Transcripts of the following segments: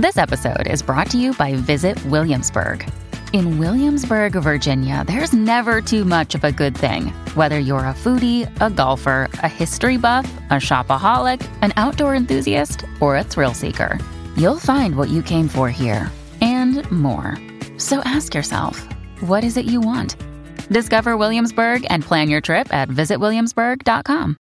This episode is brought to you by Visit Williamsburg. In Williamsburg, Virginia, there's never too much of a good thing. Whether you're a foodie, a golfer, a history buff, a shopaholic, an outdoor enthusiast, or a thrill seeker, you'll find what you came for here and more. So ask yourself, what is it you want? Discover Williamsburg and plan your trip at visitwilliamsburg.com.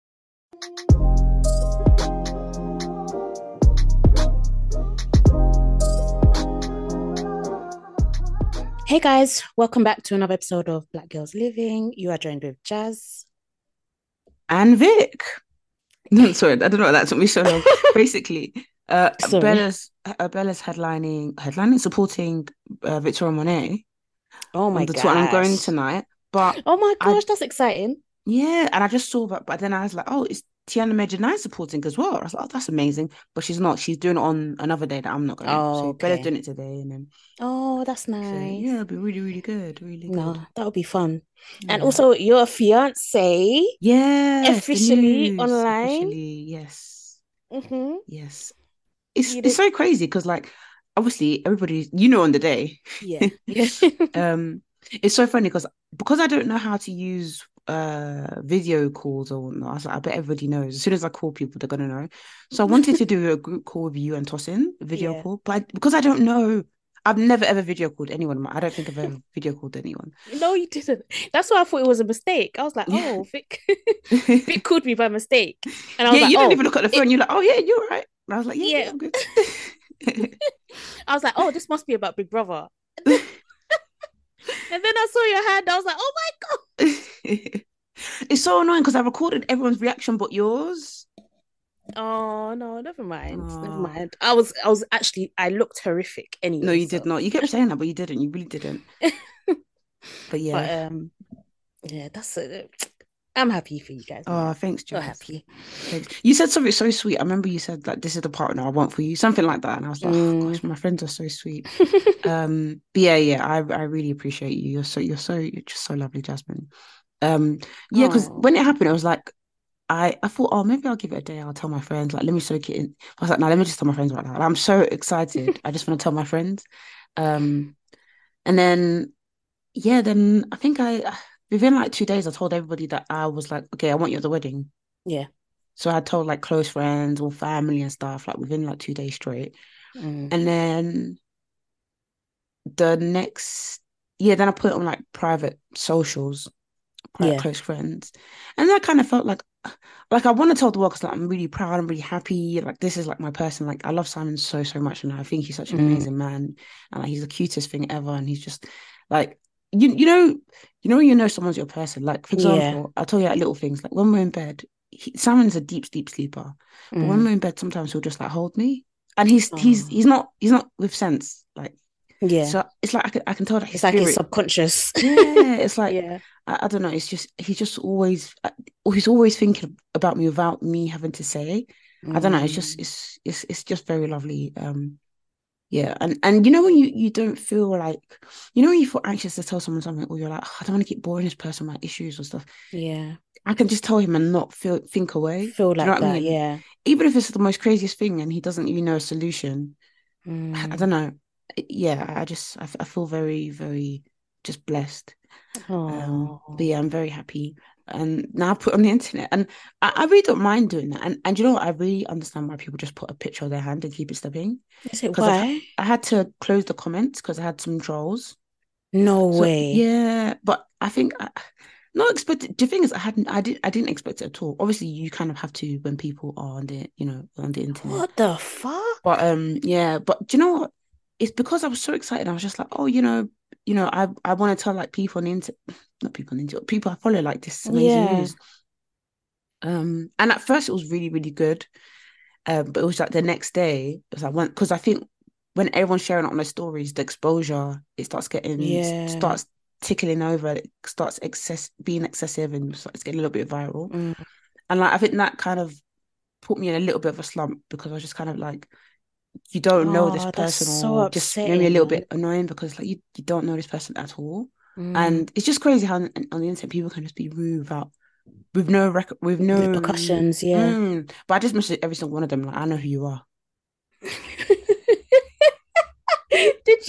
Hey guys, welcome back to another episode of Black Girls Living. You are joined with Jazz and Vic. No, sorry, I don't know what that took me so long. Basically, Bella's headlining, supporting Victoria Monet. Oh my god, gosh. That's what I'm going tonight. But oh my gosh, that's exciting. Yeah, and I just saw that, but then I was like, oh, it's Tiana Major supporting as well. I was like, oh, that's amazing. But she's not. She's doing it on another day that I'm not going. Oh, so okay. Bella's doing it today, and then. Oh, that's nice. So, yeah, it'll be really, really good. Really good. No, that'll be fun. Yeah. And also, your fiance. Yes, officially online. Officially, yes. Mm-hmm. Yes. It's so crazy because, like, obviously, everybody, on the day. Yeah. It's so funny because I don't know how to use video calls or whatnot. I was like, I bet everybody knows. As soon as I call people, they're gonna know. So I wanted to do a group call with you and Tosin, a video call, but because I don't know, I've never ever video called anyone. I don't think I've ever video called anyone. No, you didn't. That's why I thought it was a mistake. I was like, oh, Vic called me by mistake, and I was like, you don't even look at the phone. You're like, oh yeah, you're right. And I was like, yeah, I'm good. I was like, oh, this must be about Big Brother. And then I saw your hand. I was like, oh my god. It's so annoying because I recorded everyone's reaction but yours. Oh no, never mind. Never mind. I was actually, I looked horrific anyway. No, you did not. You kept saying that, but you didn't. You really didn't. But yeah. But yeah, that's it. I'm happy for you guys. Oh, thanks, Jess. So happy. Thanks. You said something so sweet. I remember you said like, this is the partner I want for you, something like that, and I was like, oh gosh, my friends are so sweet. But yeah, I really appreciate you. You're just so lovely, Jasmine. Because when it happened, I was like, I thought, oh, maybe I'll give it a day. I'll tell my friends. Like, let me soak it in. I was like, no, let me just tell my friends right now. Like, I'm so excited. I just want to tell my friends. And then, then I think within like 2 days, I told everybody that I was like, okay, I want you at the wedding. Yeah. So I told like close friends or family and stuff, like within like 2 days straight. And then the next, then I put it on like private socials, close friends. And I kind of felt like I want to tell the world because like, I'm really proud, I'm really happy. Like this is like my person. Like I love Simon so much, and I think he's such an amazing man, and like he's the cutest thing ever. And he's just like you know when you know someone's your person. Like for example, I'll tell you like little things. Like when we're in bed, Simon's a deep sleeper, but when we're in bed, sometimes he'll just like hold me, and he's not with sense. Like so it's like I can tell that it's like his subconscious. Yeah, it's like I don't know. It's just he's just always thinking about me without me having to say. I don't know. It's just very lovely. And you know when you don't feel like when you feel anxious to tell someone something, or you're like, I don't want to keep boring this person with my issues or stuff. Yeah, I can just tell him and not think away. Feel like that. I mean? Yeah. Even if it's the most craziest thing and he doesn't even know a solution. I don't know. Yeah, I feel very, very just blessed. But yeah, I'm very happy. And now I put it on the internet, and I really don't mind doing that. And you know what? I really understand why people just put a picture of their hand and keep it stepping. Is it why? I had to close the comments because I had some trolls. No way. Yeah, but I think not expected. The thing is, I didn't expect it at all. Obviously, you kind of have to when people are on the on the internet. What the fuck? But but do you know what? It's because I was so excited. I was just like, oh, I want to tell like people on the internet, not people on the internet, people I follow like this amazing news. And at first it was really, really good. But it was like the next day, it was like because I think when everyone's sharing it on their stories, the exposure, it starts starts tickling over, it starts being excessive and starts getting a little bit viral. And like I think that kind of put me in a little bit of a slump because I was just kind of like, you don't know this person, so or just made me a little bit annoying because like you don't know this person at all. And it's just crazy how on the internet people can just be rude with no repercussions. But I just messaged every single one of them like, I know who you are.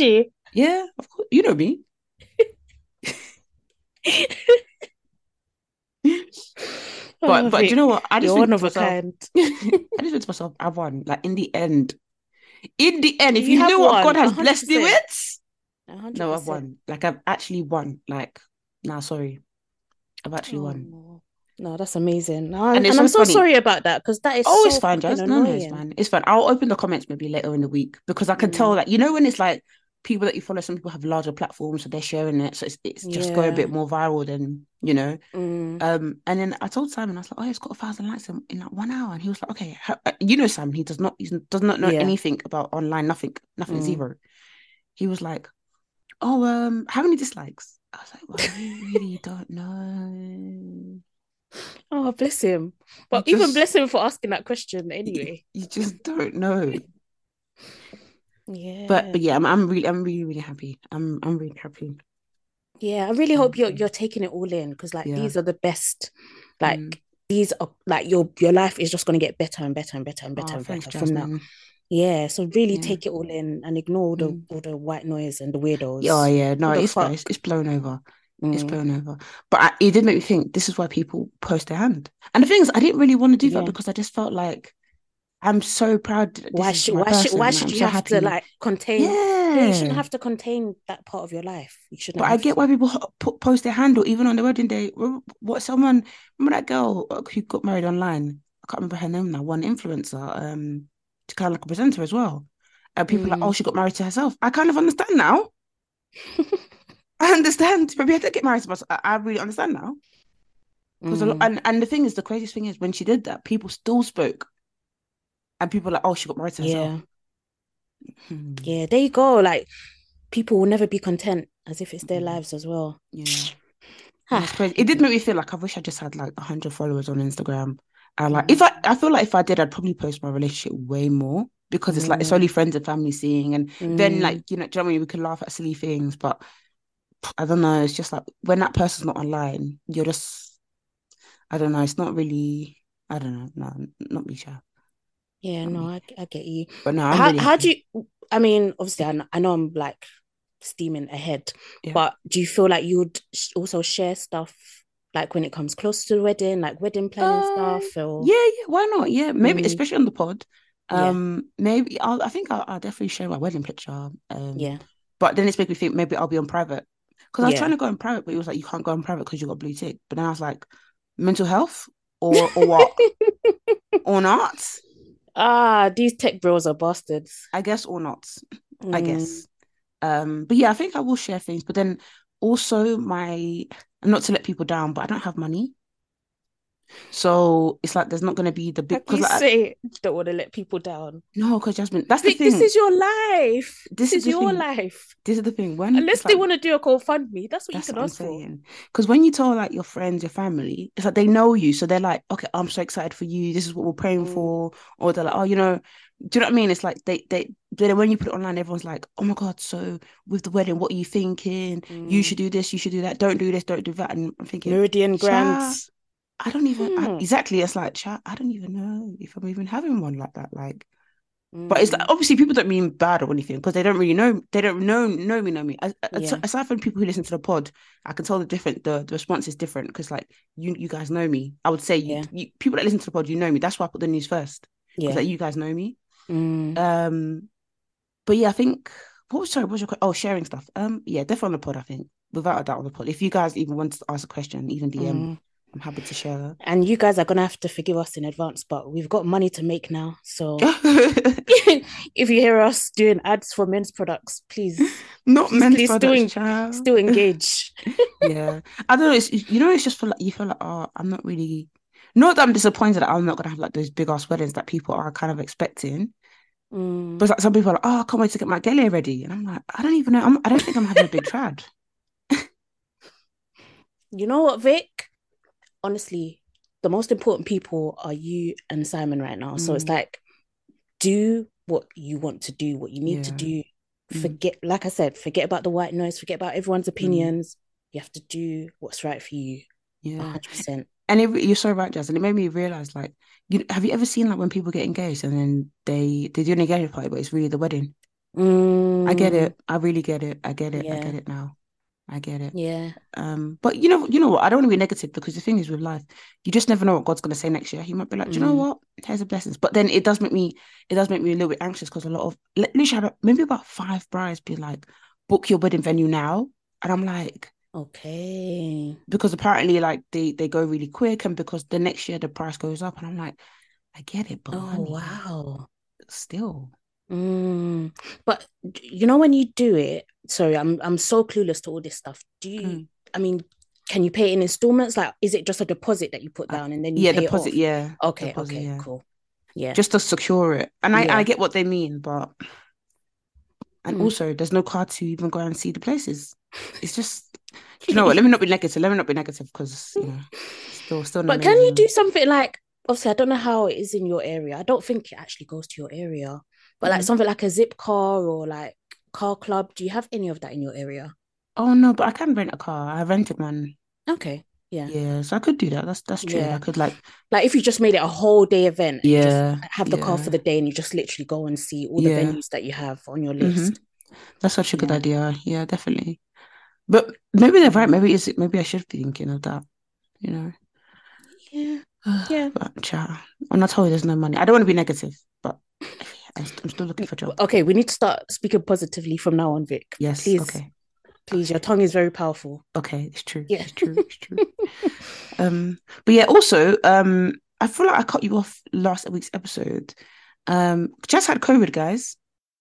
you? Yeah, of course. You know me. Oh, But do you know Vic, what? I just you're think one to of a myself, kind. I just think to myself, I won. Like in the end, if You you have know what God won, has blessed me 100%. with, no, I've 100%. won. Like I've actually won. Like, nah, sorry, I've actually won. Oh, no, that's amazing. And it's And I'm so so funny. sorry about that because that is Oh, it's so fine, fucking Jazz. No, no, it's annoying. fine. It's fine. I'll open the comments maybe later in the week because I can tell Mm, that when it's like people that you follow, some people have larger platforms, so they're sharing it, so it's just go a bit yeah. more viral than. Mm, And then I told Simon, I was like, oh, it's got 1,000 likes in like 1 hour, and he was like, okay, Simon, he does not know yeah. anything about online, nothing, Mm. zero. He was like, oh, how many dislikes? I was like, well, you really don't know. Oh, bless him. You But even just bless him for asking that question you, anyway. you just don't know. But Yeah. yeah, I'm really really happy. I'm really happy. Yeah, I really hope you're taking it all in because like Yeah. these are the best, Mm. like these are like your life is just gonna get better and better and better and better Oh, and thanks, better from now. Jasmine. Yeah, so really Yeah. take it all in and ignore Mm. all the white noise and the Yeah, oh, weirdos. yeah. No, What the it's fine. It's, fuck? it's blown over. It's Mm, blown over. But it did make me think this is why people post their hand. And the thing is, I didn't really want to do that yeah. because I just felt like I'm so proud that this is my Why person. Like, should I'm you so have to happy. like contain? Yeah, you shouldn't Yeah. have to contain that part of your life. You shouldn't But I have get to. why people post their handle even on their wedding day. Remember that girl who got married online? I can't remember her name now. One influencer, to kind of like a presenter as well. And people are like, oh, Mm. she got married to herself. I kind of understand now. I understand. Maybe I did get married to myself. I really understand now. Because Mm. and the thing is, the craziest thing is when she did that, people still spoke, and people are like, oh, she got married to herself. Yeah. Hmm. Yeah, there you go. Like people will never be content as if it's their Mm. lives as well. Yeah. No, Ah, it's crazy. It did make me feel like I wish I just had like 100 followers on Instagram. And like, if mm, I feel like if I did, I'd probably post my relationship way more because it's like it's only mm, friends and family seeing, and then mm. like do you know what I mean? We can laugh at silly things, but I don't know. It's just like when that person's not online, you're just I don't know. It's not really. I don't know. No, not me, sure. Yeah, Not no, me. I get you. But no, I'm really How do happy. you? I mean, obviously, I know I'm like steaming ahead, Yeah. but do you feel like you would also share stuff like when it comes close to the wedding, like wedding planning Uh, stuff, or yeah. Why not? Yeah, maybe mm, especially on the pod. yeah, Maybe I think I'll definitely share my wedding picture. yeah, But then it's making me think maybe I'll be on private because I was trying yeah. to go on private, but it was like you can't go on private because you got blue tick. But then I was like, mental health or what or not? Ah, these tech bros are bastards. I guess or not. I Mm, guess. But yeah, I think I will share things. But then also not to let people down, but I don't have money. So it's like there's not going to be the how big can because you like say don't want to let people down? no, because Jasmine, that's the Vic, this thing. is your life. This This is is the your thing. life. This is the thing. When Unless it's they like want to do a GoFundMe, that's what you that's can what I'm ask for. saying. Because when you tell like your friends, your family, it's like they know you, so they're like, okay, I'm so excited for you. This is what we're praying Mm, for, or they're like, oh, do you know what I mean? It's like then when you put it online, everyone's like, oh my god, so with the wedding, what are you thinking? You mm. should do this, you should do that. Don't do this, don't do that. And I'm thinking, Meridian cha, Grants. I don't even Hmm. exactly. It's like, cha, I don't even know if I'm even having one like that. Like. But it's like Mm, obviously people don't mean bad or anything because they don't really know. They don't know me. yeah, Aside from people who listen to the pod, I can tell the response is different because like you guys know me. I would say yeah, people that listen to the pod, you know me. That's why I put the news first because yeah. like you guys know me. Mm, Um, but yeah, I think what was your sharing stuff? Yeah, definitely on the pod. I think without a doubt on the pod. If you guys even want to ask a question, even DM, mm. I'm happy to share. And you guys are gonna have to forgive us in advance, but we've got money to make now. So if you hear us doing ads for men's products, Not men's please products, child. still engage. Yeah, I don't know. It's just for like you feel like, oh, I'm not really. Not that I'm disappointed that I'm not gonna have like those big ass weddings that people are kind of expecting. But Mm. it's like some people are like, oh, I can't wait to get my gele ready, and I'm like, I don't even know. I don't think I'm having a big trad. You know what, Vic? Honestly, the most important people are you and Simon right now. So it's Mm, like, do what you want to do, what you need to yeah. do. Mm, Forget, like I said, forget about the white noise, forget about everyone's mm, opinions. You have to do what's right for you, yeah. 100%. And you're so right, Jazz. And it made me realize, like, have you ever seen like when people get engaged and then they do an engagement party, but it's really the wedding? I get Mm, it. I really get it. I get it. I get yeah, it now. I get it. yeah. But you know what? I don't want to be negative because the thing is with life, you just never know what God's gonna say next year. He might be like, do you know Mm. what? Here's a blessings. But then it does make me a little bit anxious because a lot of literally maybe about five brides be like, book your wedding venue now. And I'm like, Okay. because apparently like they go really quick and because the next year the price goes up. And I'm like, I get it, but Oh, money wow. still. Mm. But when you do it, sorry, I'm so clueless to all this stuff. Mm. I mean, can you pay in installments? Like, is it just a deposit that you put down and then you Yeah, pay it deposit, off? yeah. Okay, Deposit, okay, yeah. cool. Yeah, Just to secure it. And I yeah. get what they mean, but and Mm. also there's no car to even go and see the places. It's just, do you know what? Let me not be negative. Let me not be negative because still an But can you do amazing. something like, obviously, I don't know how it is in your area. I don't think it actually goes to your area, but like Mhm. something like a zip car or like car club. Do you have any of that in your area? Oh no, but I can rent a car. I rented one. Okay, yeah, Yeah, so I could do that. That's true. I yeah. could like, Like if you just made it a whole day event and you just yeah, have the car for yeah, the day and you just literally go and see all the yeah. venues that you have on your hmm list. That's such a good Yeah. idea. Yeah, definitely. But maybe they're right. Mm. Maybe I should be thinking of that. You know. Yeah. Yeah. But child, when I told you there's no money, I don't want to be negative, but I'm still looking for a job. Okay, we need to start speaking positively from now on, Vic. Yes, Please, okay, please, your okay, tongue is very powerful. okay. It's true. Yeah. It's true. It's true. But yeah, also, I feel like I cut you off last week's episode. Just had COVID, guys.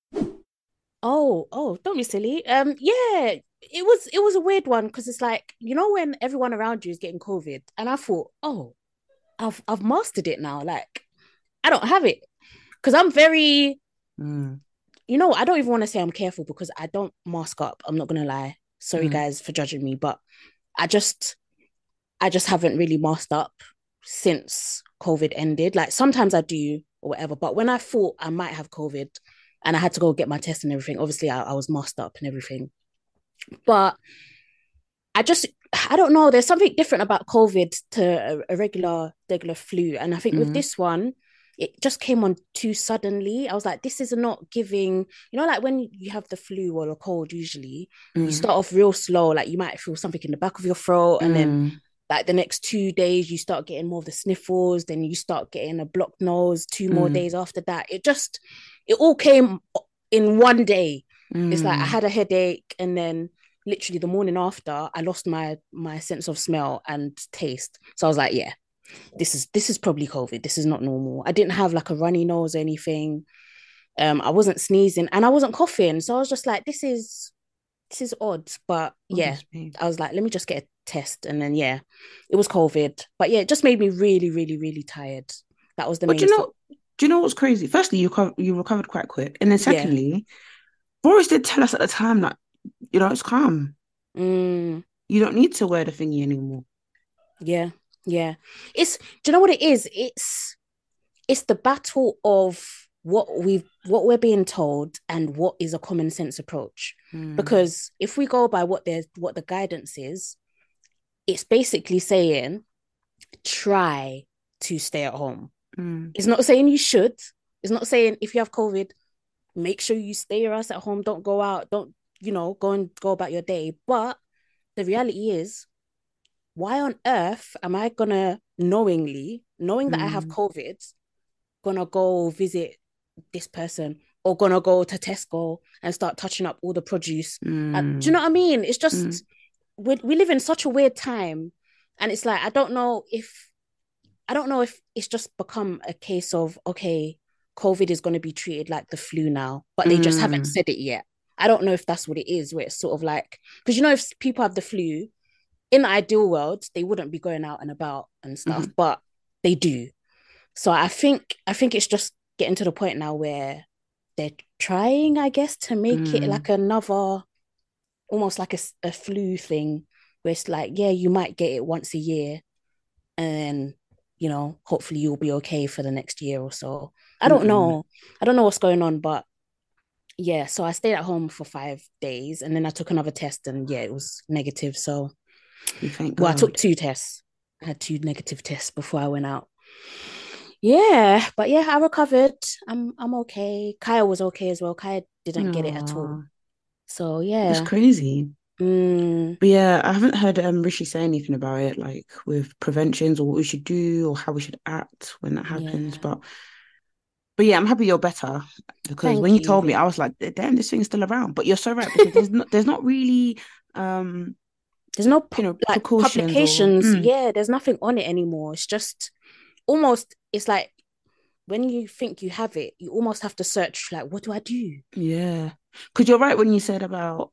Oh, don't be silly. Yeah, it was a weird one because it's like, when everyone around you is getting COVID, and I thought, oh, I've mastered it now. Like, I don't have it. Because I'm very, Mm, I don't even want to say I'm careful because I don't mask up. I'm not gonna lie. Sorry mm, guys for judging me, but I just I just haven't really masked up since COVID ended. Like sometimes I do or whatever, but when I thought I might have COVID and I had to go get my test and everything, obviously I was masked up and everything. But I just I don't know. There's something different about COVID to a regular flu, and I think with mm, this one, it just came on too suddenly. I was like, this is not giving. Like when you have the flu or a cold, usually you mm, start off real slow. Like you might feel something in the back of your throat, and then mm, like the next 2 days you start getting more of the sniffles. Then you start getting a blocked nose. 2 more days mm, after that, it all came in one day. It's like I mm. had a headache, and then literally the morning after I lost my sense of smell and taste. So I was like, yeah, this is probably COVID. This is not normal. I didn't have like a runny nose or anything. I wasn't sneezing and I wasn't coughing. So I was just like, this is odd. But yeah, Goodness me. I was like, let me just get a test. And then yeah, it was COVID. But yeah, it just made me really, really, really tired. That was the But main thing. do you know what's crazy? Firstly, you recovered quite quick, and then Yeah. secondly, Boris did tell us at the time that it's calm. Mm, You don't need to wear the thingy anymore. yeah. Yeah. Do you know what it is? It's the battle of what we're being told and what is a common sense approach. Mm, Because if we go by what the guidance is, it's basically saying try to stay at home. mm, It's not saying you should. It's not saying if you have COVID, make sure you stay your ass at home. Don't go out. Don't go about your day. But the reality is, why on earth am I gonna knowing that I have mm, COVID, gonna go visit this person or gonna go to Tesco and start touching up all the produce. Do you mm, know what I mean? It's mm, just we live in such a weird time, and it's like I don't know if it's just become a case of okay, COVID is going to be treated like the flu now, but they just haven't mm, said it yet. I don't know if that's what it is, where it's sort of like because if people have the flu in the ideal world, they wouldn't be going out and about and stuff, mm, but they do. So I think it's just getting to the point now where they're trying, I guess, to make it mm, like another, almost like a flu thing, where it's like, yeah, you might get it once a year, and then hopefully you'll be okay for the next year or so. I don't mm. know. I don't know what's going on, but yeah. So I stayed at home for 5 days, and then I took another test, and yeah, it was negative. So, We thank well, I took God. 2 tests. I had 2 negative tests before I went out. Yeah, but yeah, I recovered. I'm okay. Kaya was okay as well. Kaya didn't get it at all. Oh, So that's yeah. crazy. Mm, But yeah, I haven't heard Rishi say anything about it, like with preventions or what we should do or how we should act when that happens. yeah. But yeah, I'm happy you're better because when Thank you you. told me, I was like, damn, this thing's still around. But you're so right because there's not really um There's no like precautions or publications. Yeah, there's nothing on it anymore. It's just almost, it's like when you think you have it, you almost have to search, like, what do I do? yeah. Because you're right when you said about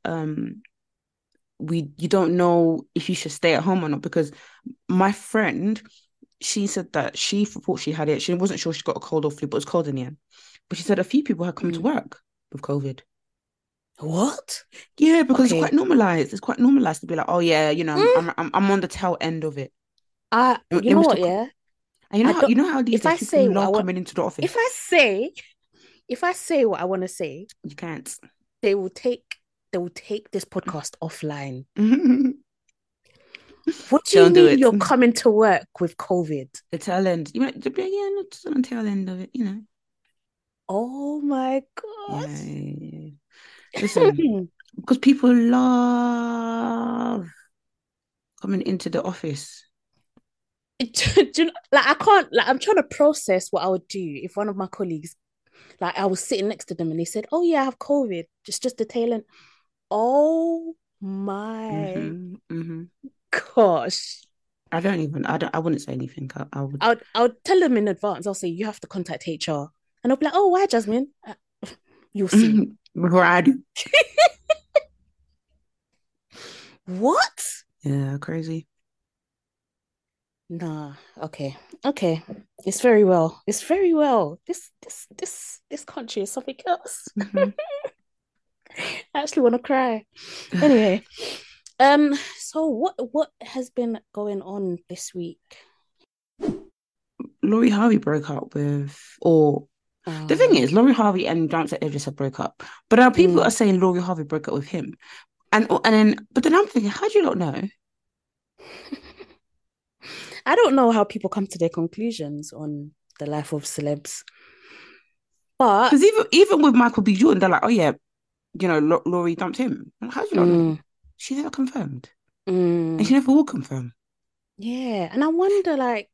you don't know if you should stay at home or not because my friend, she said that she thought she had it. She wasn't sure she got a cold or flu, but it was cold in the end. But she said a few people had come to Mm. work with COVID. What? Yeah, because it's quite Okay. normalized. It's quite normalized to be like, oh yeah, Mm, I'm on the tail end of it. you It know was what, to, yeah? and I don't, you know how these if days I people say what I love want, coming into the if office. I say, if I say what I want to say, You can't. they will take, they will take this podcast offline. Don't What do you do mean it. you're coming to work with COVID? The tail end. You might be like, yeah, not just on the tail end of it. Oh my God. Yeah, yeah, yeah. Listen, because people love coming into the office. Like I can't, like I'm trying to process what I would do if one of my colleagues, like I was sitting next to them and they said, "Oh yeah, I have COVID." Just the tail end. Oh my Hmm. gosh. I wouldn't say anything. I would. I would tell them in advance. I'll say you have to contact HR, and I'll be like, "Oh, why, Jasmine?" You'll see. Before I do. What? Yeah, crazy. Nah. Okay. Okay. It's very well. It's very well. This country is something else. Hmm. I actually want to cry. Anyway, so what has been going on this week? Laurie Harvey broke up with, or the thing Uh, is, Laurie Harvey and Janessa Idris have broke up, but now people are mm, saying Laurie Harvey broke up with him, but then I'm thinking, how do you not know? I don't know how people come to their conclusions on the life of celebs, but Because even with Michael B. Jordan, they're like, oh yeah, Laurie dumped him. How do you not know? mm, She never confirmed, and mm, she never will confirm. yeah, and I wonder, like,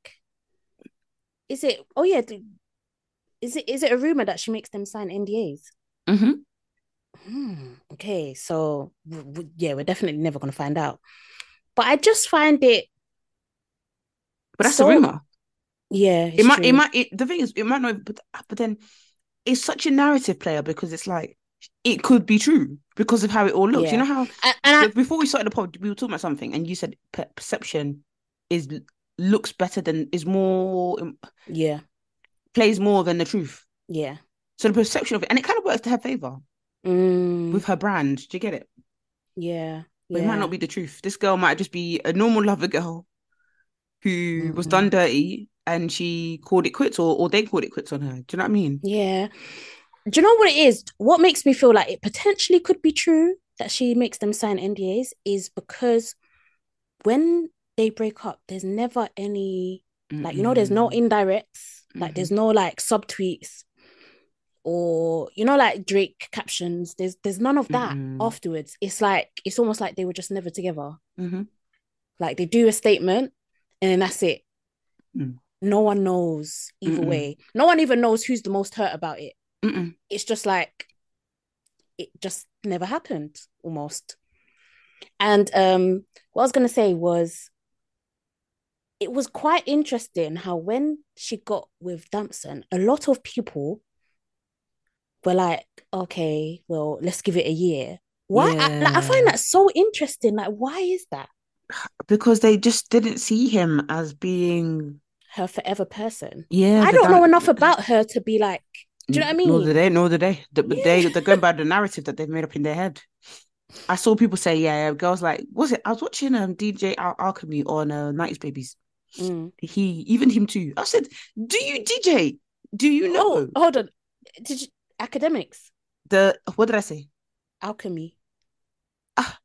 is it? Oh yeah, is it a rumor that she makes them sign NDAs? Hmm. Okay, so yeah, we're definitely never gonna find out. But I just find it But that's a so, rumor. yeah, It it's might, true. the thing is, it might not, but then it's such a narrative player because it's like it could be true because of how it all looks. You Yeah, know how and I, before we started the pod, we were talking about something, and you said perception is looks better than is more yeah, plays more than the truth. yeah. So the perception of it, and it kind of works to her favor Mm, with her brand. Do you get it? yeah, But it might not yeah. be the truth. This girl might just be a normal lover girl who was done Mm, dirty, and she called it quits, or they called it quits on her. Do you know what I mean? yeah. Do you know what it is? What makes me feel like it potentially could be true that she makes them sign NDAs is because when they break up, there's never any, like, there's no Mm-mm. indirects, like Mm-hmm. there's no like subtweets or like Drake captions. There's none of that Mm-mm. afterwards. It's like it's almost like they were just never together. Mm-hmm. Like they do a statement and then that's it. Mm. No one knows either Mm-mm. way. No one even knows who's the most hurt about it. Mm-mm. It's just like it just never happened almost. And what I was gonna say was it was quite interesting how when she got with Damson, a lot of people were like, okay, well, let's give it a year. Why? I find Yeah, that so interesting. Like, why is that because they just didn't see him as being, her forever person? yeah, I the don't know damn. enough about her to be like, do you know what I Nor do mean? they, nor do they. Yeah. They're going by the narrative that they've made up in their head. I saw people say, yeah, girls like, was it? I was watching DJ Alchemy on 90s Babies. Mm. Even him too. I said, do you DJ? Do you Oh, know hold on. Did you, academics, what did I say? alchemy. Ah,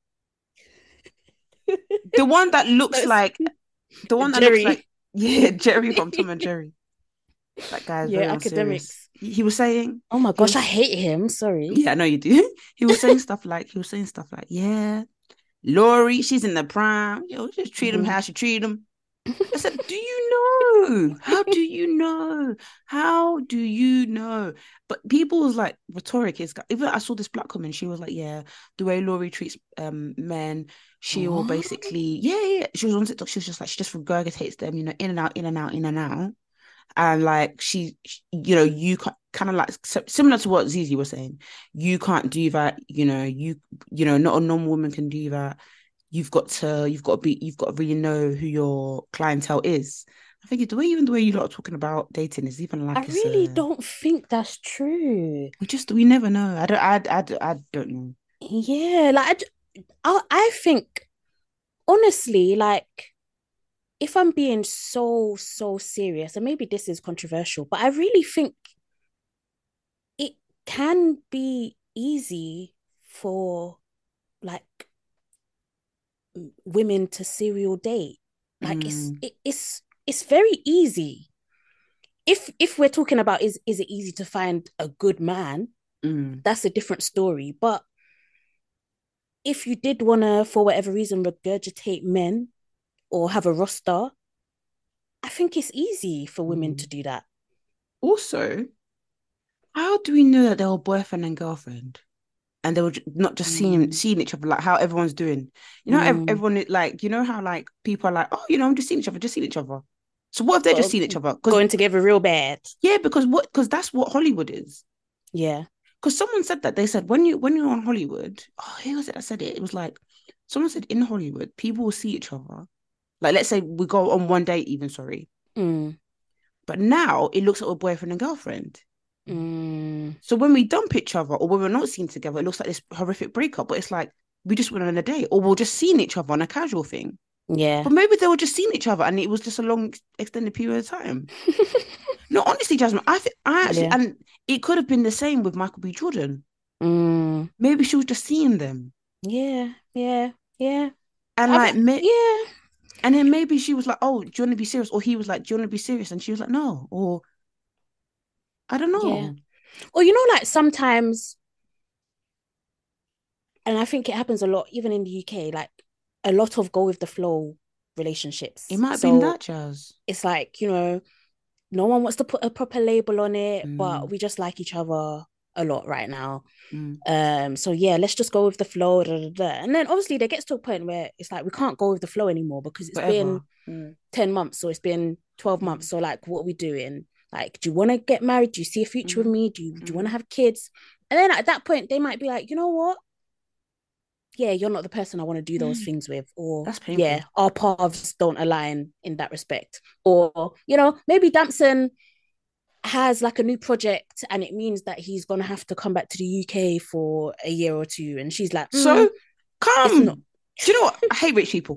the one that No, looks it's like, the one that looks Jerry. like, yeah, Jerry from Tom and Jerry. That guy is very Yeah, unserious. academics. He was saying, Oh my he gosh, I was, hate him. Sorry. yeah, I know you do. He was saying stuff like, yeah, Laurie, she's in the prime. Just treat him Mhm. how she treat him. I said, do you know? How do you know? How do you know? But people's like rhetoric is even I saw this black woman, she was like, yeah, the way Laurie treats men, she will What? basically, yeah, yeah. She was on TikTok, she was just like, she just regurgitates them, in and out, in and out, in and out. And like you kind of like similar to what Zizi was saying, you can't do that, not a normal woman can do that. You've got to really know who your clientele is. I think the way you lot are talking about dating is even I like really don't think that's true. we never know. I don't know. Yeah, like I think honestly, like if I'm being so serious, and maybe this is controversial, but I really think it can be easy for like women to serial date. Like Mm, it's very easy. If we're talking about is it easy to find a good man, mm. that's a different story. But if you did wanna, for whatever reason, regurgitate men or have a roster, I think it's easy for women Mm. to do that. Also, how do we know that they were boyfriend and girlfriend? And they were not just seeing Mm, seeing each other, like how everyone's doing. mm. Everyone like how like people are like, oh, I'm just seeing each other, just seeing each other. So what if they're just But seeing each other? Because going together real bad. yeah, because that's what Hollywood is. Yeah. Because someone said that they said when you're on Hollywood, oh, who was it that said it? It was like someone said in Hollywood, people will see each other. Like let's say we go on one date, even sorry, Mm, but now it looks like we're boyfriend and girlfriend. mm. So when we dump each other or when we're not seen together, it looks like this horrific breakup. But it's like we just went on a date, or we're just seeing each other on a casual thing. Yeah. But maybe they were just seeing each other, and it was just a long extended period of time. No, honestly, Jasmine, I actually, Yeah. and it could have been the same with Michael B. Jordan. Mm. Maybe she was just seeing them, Yeah. Yeah. Yeah. and I've like, yeah. and then maybe she was like, "Oh, do you want to be serious?" Or he was like, "Do you want to be serious?" And she was like, "No," or I don't Yeah. know. Or like sometimes, and I think it happens a lot, even in the UK, like a lot of go with the flow It relationships. might have been So that, Jazz. it's like, no one wants to put a proper label on it, but Mm, we just like each other a lot right now. mm, So yeah, let's just go with the flow. Da, da, da. And then obviously there gets to a point where it's like we can't go with the flow anymore because it's been whatever. Mm, 10 months or it's been 12 mm, months. So like what are we doing? Like, do you want to get married? Do you see a future with mm, me? Do you want to mm. have kids? And then at that point they might be like, you know what? Yeah, you're not the person I want to do those Mm. things with. Or That's painful. yeah, our paths don't align in that respect. Or, maybe Damson has like a new project and it means that he's gonna have to come back to the UK for a year or two. And she's like, So it's not. come. Do you know what? I hate rich people.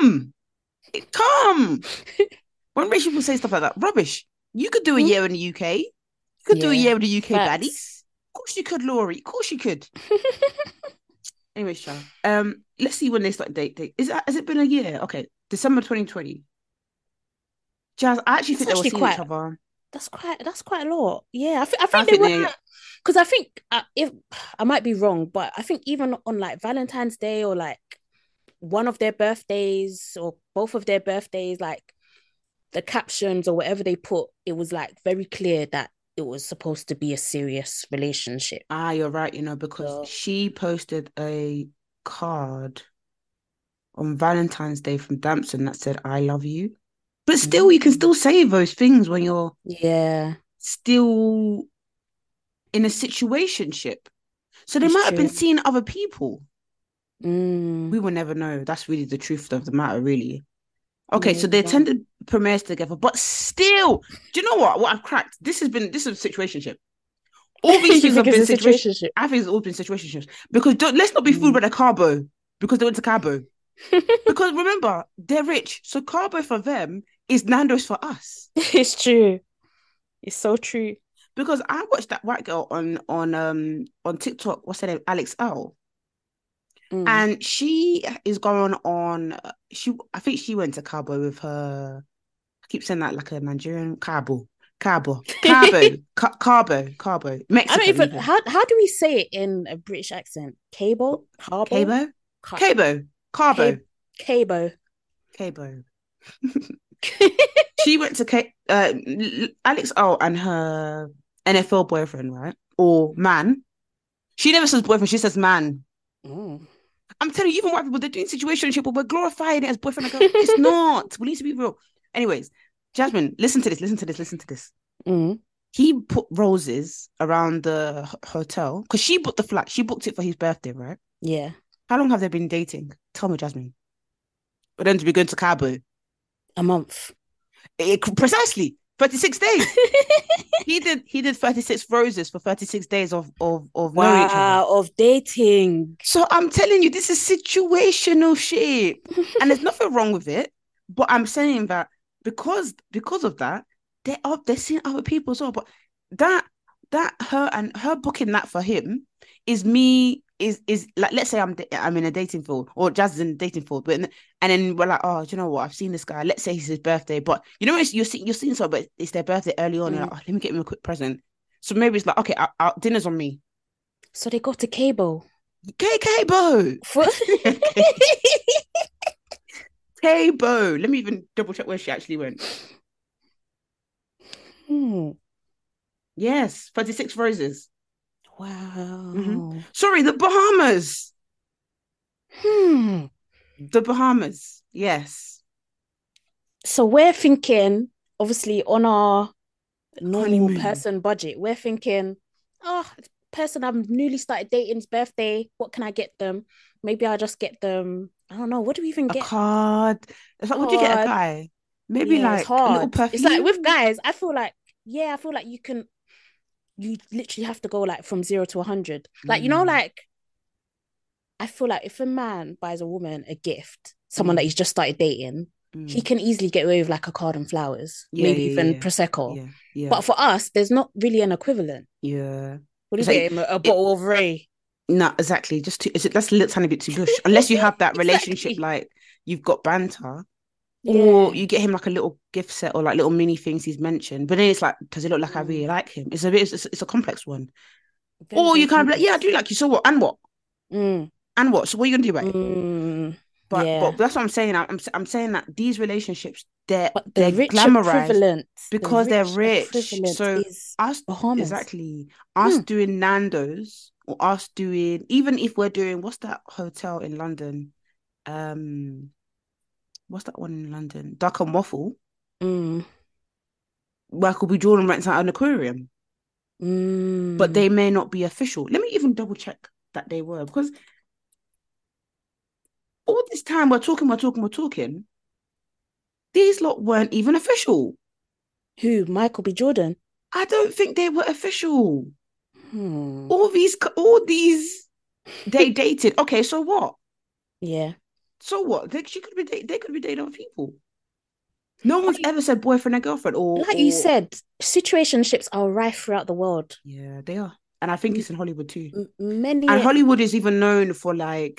Come. When rich people say stuff like that, rubbish. You could do a year in the UK. You could do a Yeah. year with the UK Facts. baddies. Of course you could, Laurie. Of course you could. Anyway, Sha. Let's see when they start dating. Has it been a year? Okay, December 2020. Jazz, I actually That's think they were actually seeing each quite other. that's quite a lot. Yeah, I I think they think were, they because I think if I might be wrong, but I think even on like Valentine's Day or like one of their birthdays or both of their birthdays, like the captions or whatever they put, it was like very clear that it was supposed to be a serious relationship. you're right, because So she posted a card on Valentine's Day from Damson that said, I love you. But still, you can mm, still say those things when you're yeah, still in a situationship. So they it's might have been true. seeing other people. Mm, We will never know. That's really the truth of the matter, really. Okay, so maybe they not. attended premieres together, but still, do you know what? What I've cracked? This is a situationship. All these You things think have it's been a situation. situationship? I think it's all been situationships because let's not be fooled Mm. by the Cabo because they went to Cabo. Because remember, they're rich, so Cabo for them is Nando's for us. It's true. It's so true. Because I watched that white girl on TikTok. What's her name? Alex L. Mm. And she is going on. I think she went to Cabo with her. I keep saying that like a Nigerian Cabo. Carbo. I don't Mexican even. even. How do we say it in a British accent? Cable, carbo, Cabo, Car- Cabo, Carbo, cabo. Cabo. She went to Alex O and her NFL boyfriend, right? Or man. She never says boyfriend, she says man. Mm. I'm telling you, even white people, they're doing situationship, but we're glorifying it as boyfriend and girl. It's not. We need to be real. Anyways, Jasmine, listen to this. Mm. He put roses around the hotel because she booked the flat. She booked it for his birthday, right? Yeah. How long have they been dating? Tell me, Jasmine. For them to be going to Cabo. A month. Precisely 36 days. He did 36 roses for 36 days of knowing each other. Of dating. So I'm telling you, this is situational shit. And there's nothing wrong with it. But I'm saying that because of that, they're seeing other people as well. But that her booking that for him is me is like, let's say I'm in a dating field, or Jazz is in a dating field, and then we're like, oh, do you know what? I've seen this guy. Let's say it's his birthday, but you know you're seeing someone, but it's their birthday early on. You're like, oh, let me get him a quick present. So maybe it's like, okay, dinner's on me. So they got to cable. Cabo. Cabo. Let me even double check where she actually went. Yes, 36 roses. Wow. Mm-hmm. Sorry, the Bahamas. The Bahamas. Yes. So we're thinking, obviously, on our normal Honeymoon. person budget, we're thinking, oh, person I've newly started dating's birthday. What can I get them? Maybe I'll just get them. I don't know. What do we even get? A card. It's like, what do you get a guy? Maybe like a little perfume. It's like with guys, I feel like you literally have to go like from 0 to 100. Like, you know, like I feel like if a man buys a woman a gift, someone that he's just started dating, he can easily get away with like a card and flowers, maybe even Prosecco. Yeah. But for us, there's not really an equivalent. Yeah. What do you get him? A bottle of Ray? No, exactly. That's a little tiny bit too bush. Unless you have that relationship, exactly. Like you've got banter. Or you get him like a little gift set or like little mini things he's mentioned. But then it's like, does it look like I really like him? It's a complex one. Very, or you kind of be like, yeah, I do like you. So what? And what? And what? So what are you gonna do about it? But that's what I'm saying. I'm saying that these relationships, they're glamorized because they're rich. So us Bahamas. Exactly. Us doing Nando's or us doing, even if we're doing, what's that hotel in London? What's that one in London? Duck and Waffle. Michael B. Jordan rents out an aquarium. But they may not be official. Let me even double check that they were, because all this time we're talking. These lot weren't even official. Who? Michael B. Jordan? I don't think they were official. All these they dated. Okay, so what? Yeah. So what? They could be dating other people. No one's ever said boyfriend and girlfriend, or you said, situationships are rife throughout the world. Yeah, they are, and I think it's in Hollywood too. Hollywood is even known for like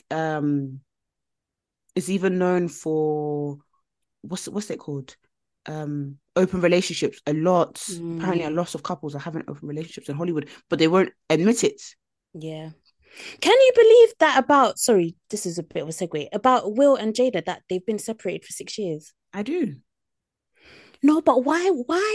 it's even known for what's it called? Open relationships. Apparently a lot of couples are having open relationships in Hollywood, but they won't admit it. Yeah. Can you believe that about, sorry, this is a bit of a segue, about Will and Jada, that they've been separated for 6 years? I do. No, but why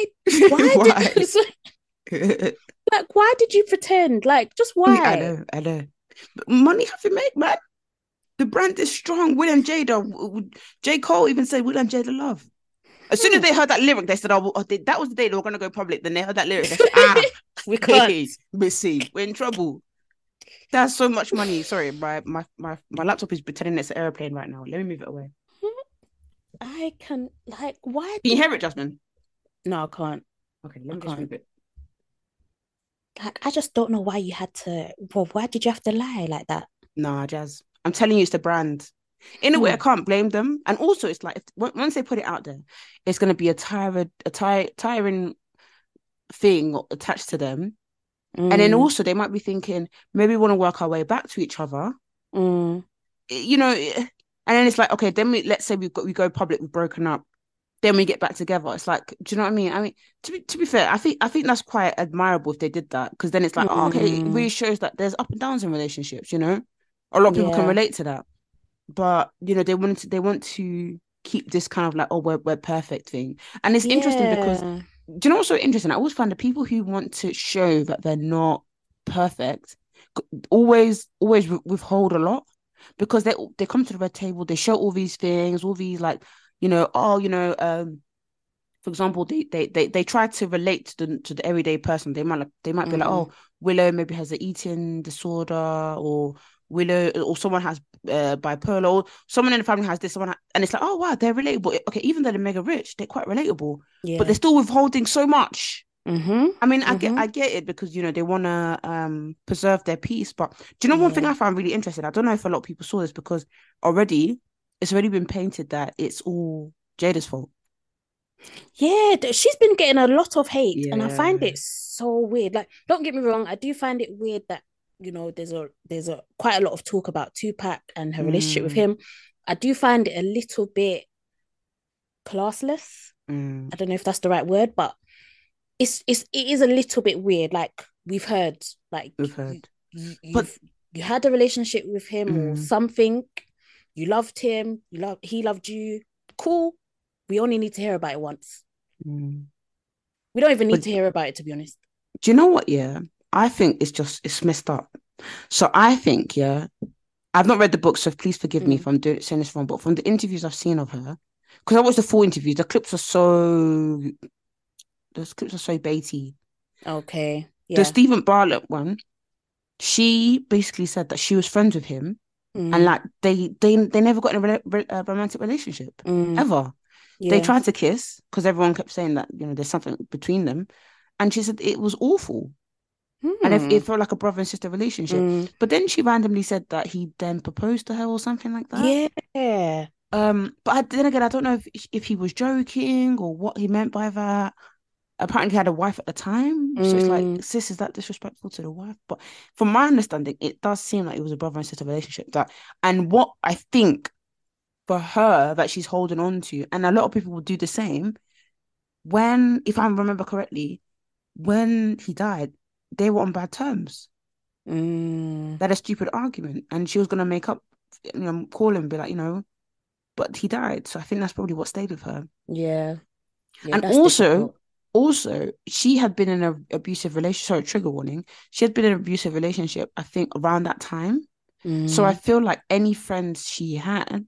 like, why did you pretend? Like, just why? I know. But money have to make, man. The brand is strong. Will and Jada. J. Cole even said Will and Jada love. As soon as they heard that lyric, they said, that was the day they were going to go public. Then they heard that lyric. They said, we can't. Missy, we're in trouble. That's so much money. Sorry, my laptop is pretending it's an airplane right now. Let me move it away. I can, like, why? Can you hear it, Jasmine? No, I can't. Okay, let me just move it. Like, I just don't know why you had to. Well, why did you have to lie like that? Nah, Jazz. I'm telling you, it's the brand. In a way, I can't blame them. And also, it's like, once they put it out there, it's going to be a tiring thing attached to them. And then also, they might be thinking, maybe we want to work our way back to each other. You know, and then it's like, okay, then let's say we go public, we've broken up. then we get back together. It's like, do you know what I mean? I mean, to be fair, I think that's quite admirable if they did that, because then it's like, oh, okay, it really shows that there's up and downs in relationships. A lot of people can Yeah. relate to that, but they want to keep this kind of like, oh, we're perfect thing, and it's interesting because, Yeah. do you know what's so interesting? I always find the people who want to show that they're not perfect always withhold a lot, because they come to the red table, they show all these things, all these like, oh, for example, they try to relate to the everyday person. They might be like, oh, Willow maybe has an eating disorder, or Willow, or someone has bipolar, or someone in the family has this, and it's like, oh wow, they're relatable. Okay, even though they're mega rich, they're quite relatable, but they're Yeah. still withholding so much. Mm-hmm. I mean, I get Mm-hmm. I get it, because they want to preserve their peace. But do you know one thing Yeah. I found really interesting? I don't know if a lot of people saw this, because it's already been painted that it's all Jada's fault. Yeah, she's been getting a lot of hate, and I find Yeah. it so weird. Like, don't get me wrong, I do find it weird that there's a quite a lot of talk about Tupac and her relationship with Mm, him. I do find it a little bit classless. mm, I don't know if that's the right word, but it is a little bit weird. Like, we've heard, like, we've you, heard. you But you've you had a relationship with him or mm, something. You loved him. He loved you. Cool. We only need to hear about it once. mm. We don't even need but to hear about it, to be honest. do you know what? Yeah, I think it's messed up. So I think, yeah, I've not read the book, so please forgive me if Mm. I'm saying this wrong. But from the interviews I've seen of her, because I watched the full interviews, the clips are so baity. Okay. The Yeah. Stephen Bartlett one, she basically said that she was friends with him, and Mm. like they never got in a romantic relationship Mm. ever. They Yeah. tried to kiss, because everyone kept saying that there's something between them, and she said it was awful, and it Hmm. felt like a brother and sister relationship. Mm. But then she randomly said that he then proposed to her or something like that. Yeah. But then again, I don't know if he was joking or what he meant by that. Apparently, he had a wife at the time, so it's like, Mm. sis, is that disrespectful to the wife? But from my understanding, it does seem like it was a brother and sister relationship. And what I think for her that she's holding on to, and a lot of people will do the same. When, if I remember correctly, when he died, they were on bad terms. Mm. They had a stupid argument, and she was gonna make up, call him, be like, but he died. So I think that's probably what stayed with her. Yeah. Yeah. And That's also, difficult. also, she had been in an abusive relationship. Sorry, trigger warning. She had been in an abusive relationship, I think, around that time. So I Mm. feel like any friends she had,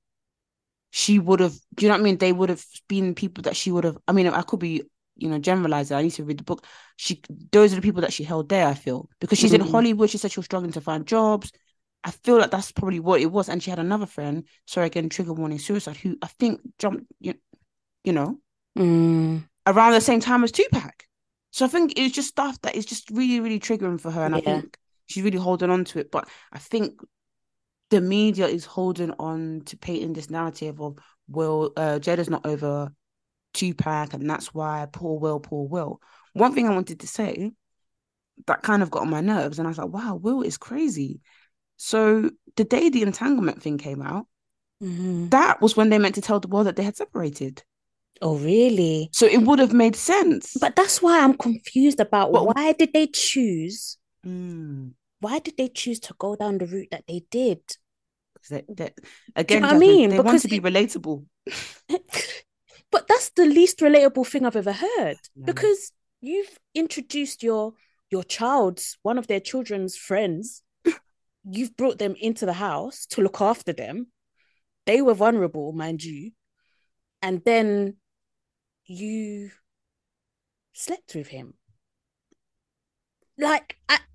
she would have, do you know what I mean? They would have been people that she would have, I mean, I could be, generalizing. I need to read the book. Those are the people that she held there, I feel. Because she's in Mm. Hollywood, she said she was struggling to find jobs. I feel like that's probably what it was. And she had another friend, sorry, again, trigger warning, suicide, who I think jumped, you know, Mm. around the same time as Tupac. So I think it's just stuff that is just really, really triggering for her. And I Yeah. think she's really holding on to it. But I think the media is holding on to painting this narrative of, well, Jada's not over Tupac, and that's why poor Will, poor Will. One thing I wanted to say that kind of got on my nerves, and I was like, wow, Will is crazy. So the day the entanglement thing came out, Mm. that was when they meant to tell the world that they had separated. Oh, really? So it would have made sense. But that's why I'm confused about But mm, why did they choose to go down the route that they did? that Do you again, know what I Jasmine, mean? they want Because to be relatable. but that's the least relatable thing I've ever heard. No. Because you've introduced your child's one of their children's friends. You've brought them into the house to look after them. They were vulnerable, mind you, and then you slept with him. Like,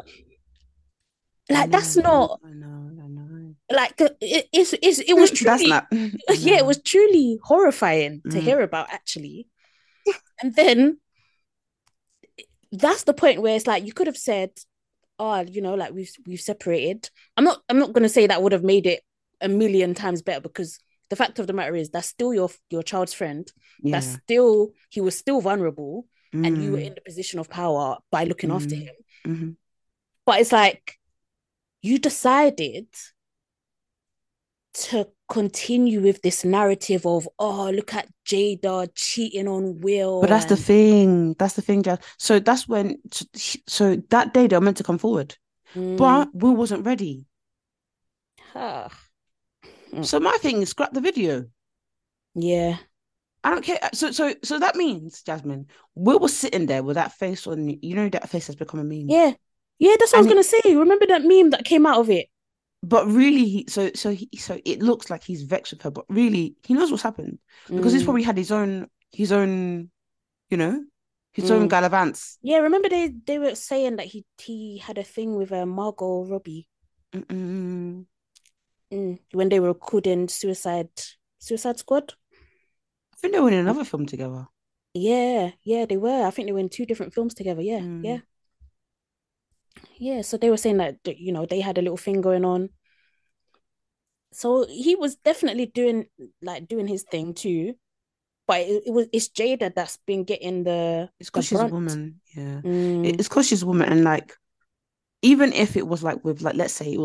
I that's know, I know, not I know, I know. like it was That's truly not. I yeah, it know. was truly horrifying to Mm, hear about, actually. And then that's the point where it's like you could have said, oh, like we've separated. I'm not gonna say that would have made it a million times better, because the fact of the matter is that's still your child's friend. That's yeah. still he was still vulnerable, and you were in Mm, the position of power by looking after mm, him. mm, But it's like you decided to continue with this narrative of, oh, look at Jada cheating on But Will, that's the and thing. That's the thing, Jazz. So that's when. So that day they were meant to come forward, mm, but Will wasn't ready. ah, mm, So my thing is scrap the video. yeah, I don't care. So that means, Jasmine, Will was sitting there with that face on. You know that face has become a meme, yeah, yeah. That's what I was and gonna say. Remember that meme that came out of it? but really, so it looks like he's vexed with her, but really, he knows what's happened because he's Mm, probably had his own, you know, his own mm. gallivants. Yeah, remember they were saying that he had a thing with Margot Robbie, Mm-mm. when they were recording Suicide Squad. I think they were in another film together. Yeah, yeah, they were. I think they were in two different films together. Yeah, yeah, Mm. yeah. So they were saying that they had a little thing going on. So he was definitely doing his thing too. But it's Jada that's been getting It's the because she's a brunt. woman. Yeah, Mm, it's because she's a woman, and like even if it was like with like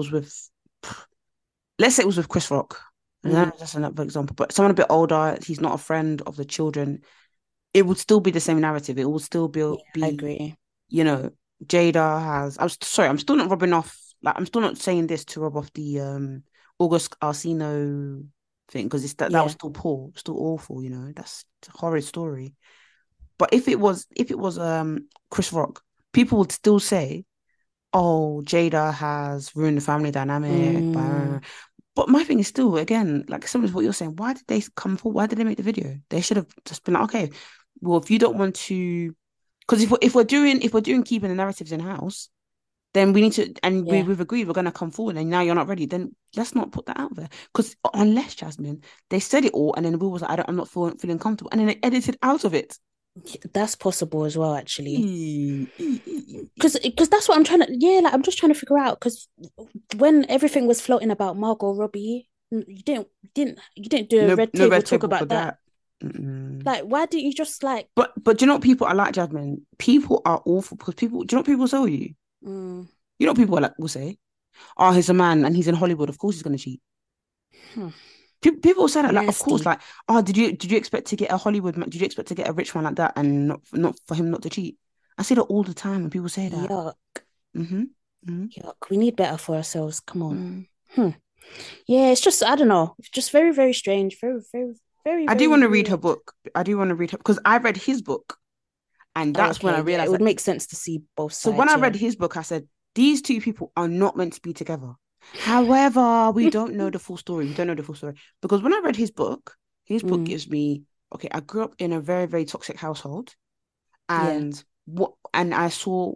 let's say it was with Chris Rock, and mm, that's another example, but someone a bit older, he's not a friend of the children, it would still be the same narrative. It would still yeah, I be agree. you know, Jada has. I'm sorry, I'm still not rubbing off. Like, I'm still not saying this to rub off the August Alsina thing because it's that was Yeah, still poor, still awful. That's a horrid story. But if it was Chris Rock, people would still say, "Oh, Jada has ruined the family dynamic." mm, But my thing is still, again, like similar to what you're saying, why did they come forward? Why did they make the video? They should have just been like, okay, well, if you don't want to, because if we're doing keeping the narratives in house, then we need to, and yeah. we've agreed we're gonna come forward, and now you're not ready. Then let's not put that out there, because unless Jasmine, they said it all, and then Will was like, I'm not feeling comfortable, and then they edited out of it. That's possible as well, actually. Eee, ee, Because that's what I'm trying to, yeah, like I'm just trying to figure out. Because when everything was floating about Margot Robbie, you didn't do a No, red no table red talk table for about that. that. Mm-mm. Like, why didn't you just like, But do you know what people are like, Jasmine? People are awful because people. Do you know what people tell you? mm, You know what people are like will say? Oh, he's a man and he's in Hollywood. Of course he's gonna cheat. hmm, People say that, like, of course, nasty, like, oh, did you expect to get a Hollywood man? Did you expect to get a rich man like that and not for him not to cheat? I see that all the time when people say that. yuck, Mm-hmm. Mm-hmm. yuck. We need better for ourselves. Come on. Mm. Hmm. Yeah, it's just, I don't know. It's just very, very strange. Very, very, very, I do very want to read her weird. book. I do want to read her because I read his book, and Oh, that's when I okay. Yeah, it realized would that. make sense to see both So when sides. I Yeah. read his book, I said these two people are not meant to be together. However, we don't know the full story. We don't know the full story because when I read his book Mm, gives me, okay, I grew up in a very, very toxic household, yeah. and I saw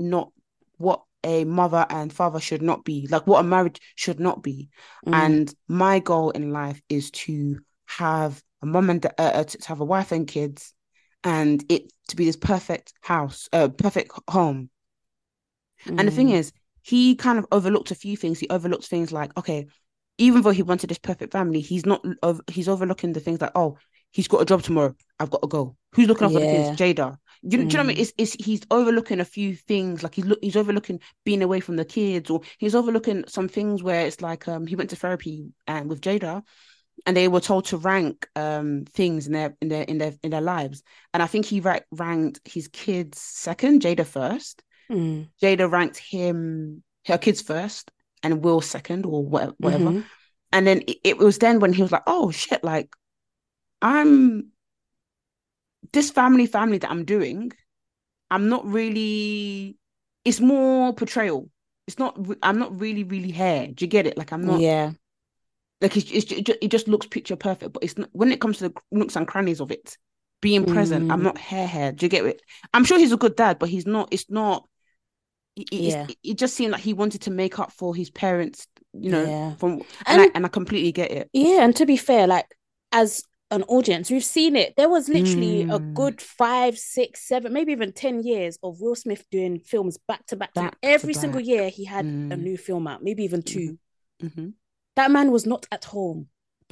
what a mother and father should not be, like what a marriage should not be. Mm, And my goal in life is to have a mom and to have a wife and kids, and it to be this perfect house, perfect home. And the thing mm, is, he kind of overlooked a few things. He overlooked things like, okay, even though he wanted this perfect family, he's overlooking the things like, oh, he's got a job tomorrow. I've got to go. Who's looking after the kids? yeah. Jada. Do you know what I mean? Mm, It's he's overlooking a few things, like he's overlooking being away from the kids, or he's overlooking some things where it's like he went to therapy and with Jada, and they were told to rank things in their lives, and I think he ranked his kids second, Jada first. mm, Jada ranked her kids first, and Will second, or whatever. mm-hmm. And then it was then when he was like, "Oh shit! Like I'm this family that I'm doing. I'm not really. It's more portrayal. It's not. I'm not really here. Do you get it? Like I'm not. Yeah. Like it just looks picture perfect, but it's not when it comes to the nooks and crannies of it being present. I'm Mm, not here. Do you get it? I'm sure he's a good dad, but he's not. It's not. yeah. It just seemed like he wanted to make up for his parents, Yeah. from and I And and I completely get it. yeah, and to be fair, like as an audience, we've seen it. There was literally a Mm, good 5, 6, 7, maybe even 10 years of Will Smith doing films back to back to back to every single back. year he had a Mm, new film out, maybe even two. hmm hmm That man was not at home.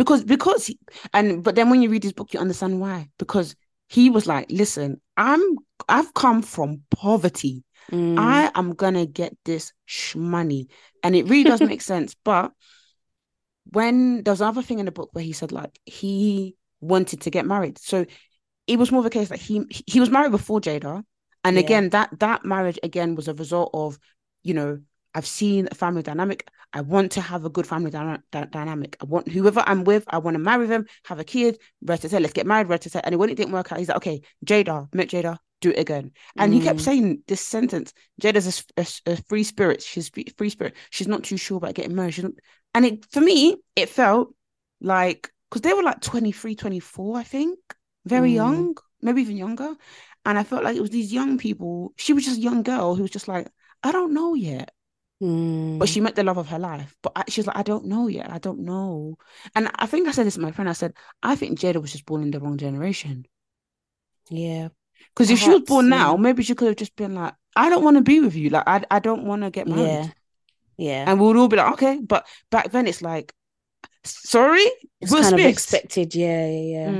But then when you read his book, you understand why. Because he was like, listen, I've come from poverty. Mm. I am gonna get this money. And it really does make sense. But when there's another thing in the book where he said like he wanted to get married. So it was more of a case that he was married before Jada. And Yeah. again, that marriage again was a result of, you know, I've seen a family dynamic. I want to have a good family dynamic. I want whoever I'm with, I want to marry them, have a kid, let's get married, and when it didn't work out, he's like, okay, met Jada, do it again. And he kept saying this sentence, Jada's a free spirit. She's free spirit. She's not too sure about getting married. And it, for me, it felt like, because they were like 23, 24, I think, very young, maybe even younger. And I felt like it was these young people. She was just a young girl who was just like, I don't know yet. But she met the love of her life. But she was like, I don't know yet. I don't know. And I think I said this to my friend. I said, I think Jada was just born in the wrong generation. Yeah. Because if she was born now, maybe she could have just been like, I don't want to be with you. Like, I don't want to get married. Yeah. Yeah. And we would all be like, okay. But back then it's like, sorry? It's kind of expected. Yeah. Yeah.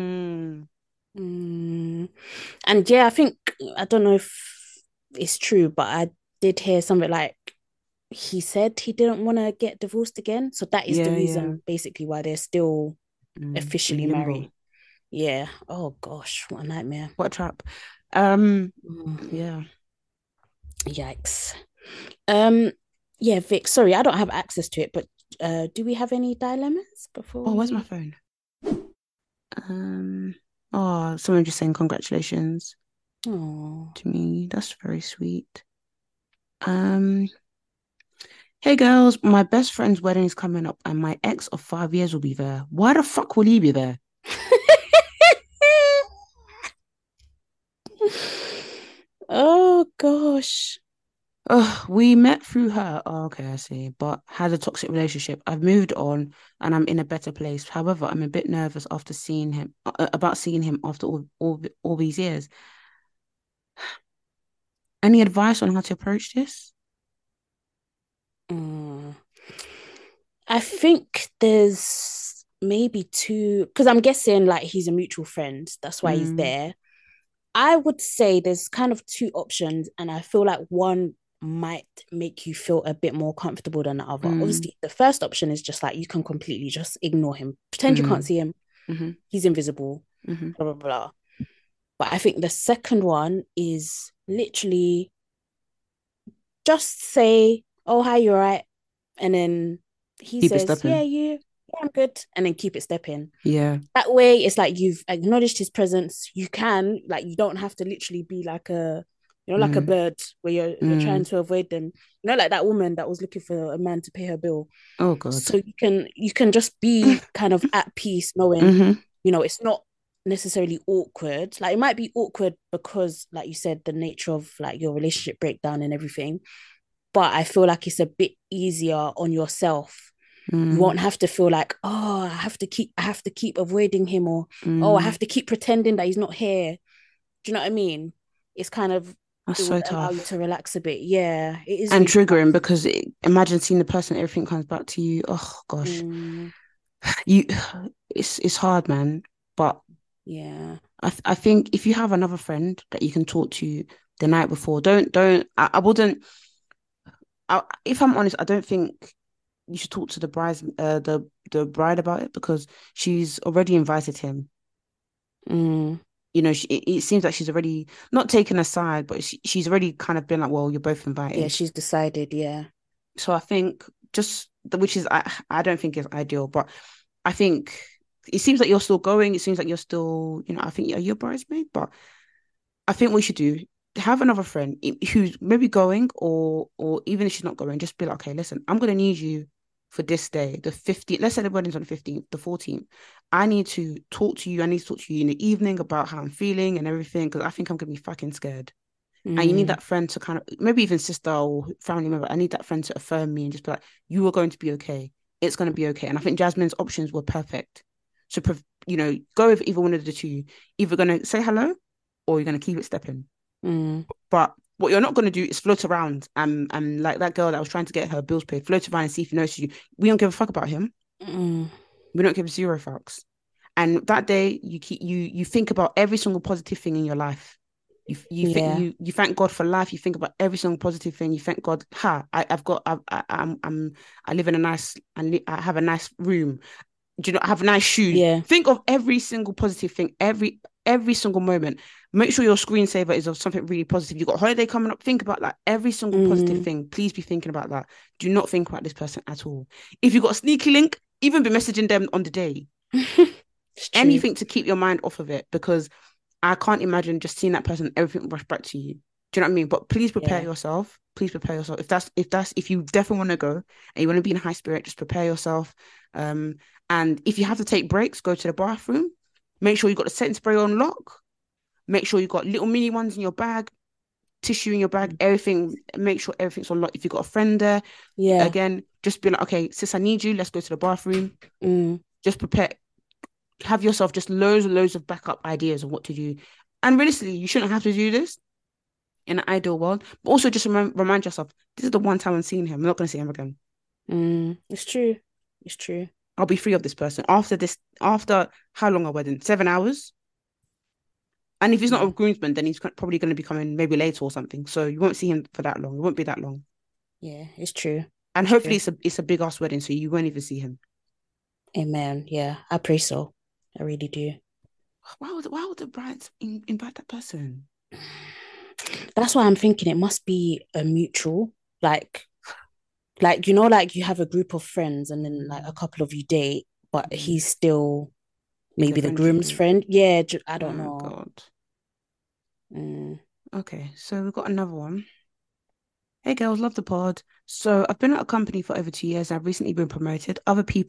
And yeah, I don't know if it's true, but I did hear something like he said he didn't want to get divorced again. So that is the reason basically why they're still officially married. Yeah. Oh gosh, what a nightmare. What a trap. Yeah. Yikes. Yeah, Vic, sorry, I don't have access to it, but do we have any dilemmas before? Oh, where's my phone? Oh, someone just saying congratulations to me. That's very sweet. Hey girls, my best friend's wedding is coming up and my ex of 5 years will be there. Why the fuck will he be there? Oh gosh. We met through her. Oh, okay, I see. But had a toxic relationship. I've moved on and I'm in a better place. However, I'm a bit nervous after seeing him about seeing him after all these years. Any advice on how to approach this? I think there's maybe two, because I'm guessing like he's a mutual friend. That's why he's there. I would say there's kind of two options, and I feel like one might make you feel a bit more comfortable than the other. Obviously, the first option is just like you can completely just ignore him, pretend you can't see him, he's invisible, blah blah blah. But I think the second one is literally just say, "Oh, hi, you're right," and then he says, "Yeah, I'm good," and then keep it stepping. Yeah. That way, it's like you've acknowledged his presence. You can, like, you don't have to literally be like a, like a bird where you're trying to avoid them. Like that woman that was looking for a man to pay her bill. Oh God. So you can just be kind of at peace, knowing, it's not necessarily awkward. Like it might be awkward because, like you said, the nature of like your relationship breakdown and everything. But I feel like it's a bit easier on yourself. You won't have to feel like, oh, I have to keep avoiding him, or oh, I have to keep pretending that he's not here. Do you know what I mean? It's kind of, that's so tough. Allow you to relax a bit. Yeah, it is. And really triggering tough. Because imagine seeing the person, everything comes back to you. Oh gosh, it's hard, man. But yeah, I think if you have another friend that you can talk to the night before, I wouldn't. If I'm honest, I don't think you should talk to the bride about it, because she's already invited him. It seems like she's already not taken a side, but she's already kind of been like, well, you're both invited. Yeah, she's decided. Yeah. So I think which is I don't think is ideal, but I think it seems like you're still going. It seems like you're still, I think you're bridesmaid, but I think we should have another friend who's maybe going, or even if she's not going, just be like, okay, listen, I'm going to need you for this day, the 15th. Let's say the wedding's on the 15th, the 14th. I need to talk to you. I need to talk to you in the evening about how I'm feeling and everything, because I think I'm going to be fucking scared. And you need that friend to kind of, maybe even sister or family member, I need that friend to affirm me and just be like, you are going to be okay. It's going to be okay. And I think Jasmine's options were perfect. So, go with either one of the two. Either going to say hello or you're going to keep it stepping. But what you're not going to do is float around and like that girl that was trying to get her bills paid, float around and see if he knows you. We don't give a fuck about him. We don't give zero fucks. And that day, you think about every single positive thing in your life. Yeah. You thank God for life. You think about every single positive thing. You thank God. I've got. I live in a nice. I have a nice room. Do you know? I have nice shoes. Yeah. Think of every single positive thing. Every single moment. Make sure your screensaver is of something really positive. You've got a holiday coming up. Think about that. Every single positive Mm. thing. Please be thinking about that. Do not think about this person at all. If you've got a sneaky link, even be messaging them on the day. It's true. Anything to keep your mind off of it, because I can't imagine just seeing that person, everything rush back to you. Do you know what I mean? But please prepare Yeah. yourself. Please prepare yourself. If you definitely want to go and you want to be in high spirit, just prepare yourself. And if you have to take breaks, go to the bathroom. Make sure you got the setting spray on lock. Make sure you got little mini ones in your bag, tissue in your bag, everything. Make sure everything's on lock. If you got a friend there, Yeah. again, just be like, okay, sis, I need you. Let's go to the bathroom. Mm. Just prepare, have yourself just loads and loads of backup ideas of what to do. And realistically, you shouldn't have to do this in an ideal world. But also just remind yourself, this is the one time I'm seeing him. I'm not going to see him again. It's true. It's true. I'll be free of this person. After how long a wedding? 7 hours? And if he's not a Mm. groomsman, then he's probably going to be coming maybe later or something. So you won't see him for that long. It won't be that long. Yeah, it's true. And It's hopefully true. it's a big ass wedding, so you won't even see him. Amen. Yeah, I pray so. I really do. Why would the brides invite that person? That's why I'm thinking it must be a mutual, like, like you have a group of friends and then like a couple of you date, but Mm. he's still Is a maybe the friend, do you groom's think? friend. Yeah, I don't Oh know. God. Mm. Okay, so we've got another one. Hey girls, love the pod. So I've been at a company for over 2 years. I've recently been promoted.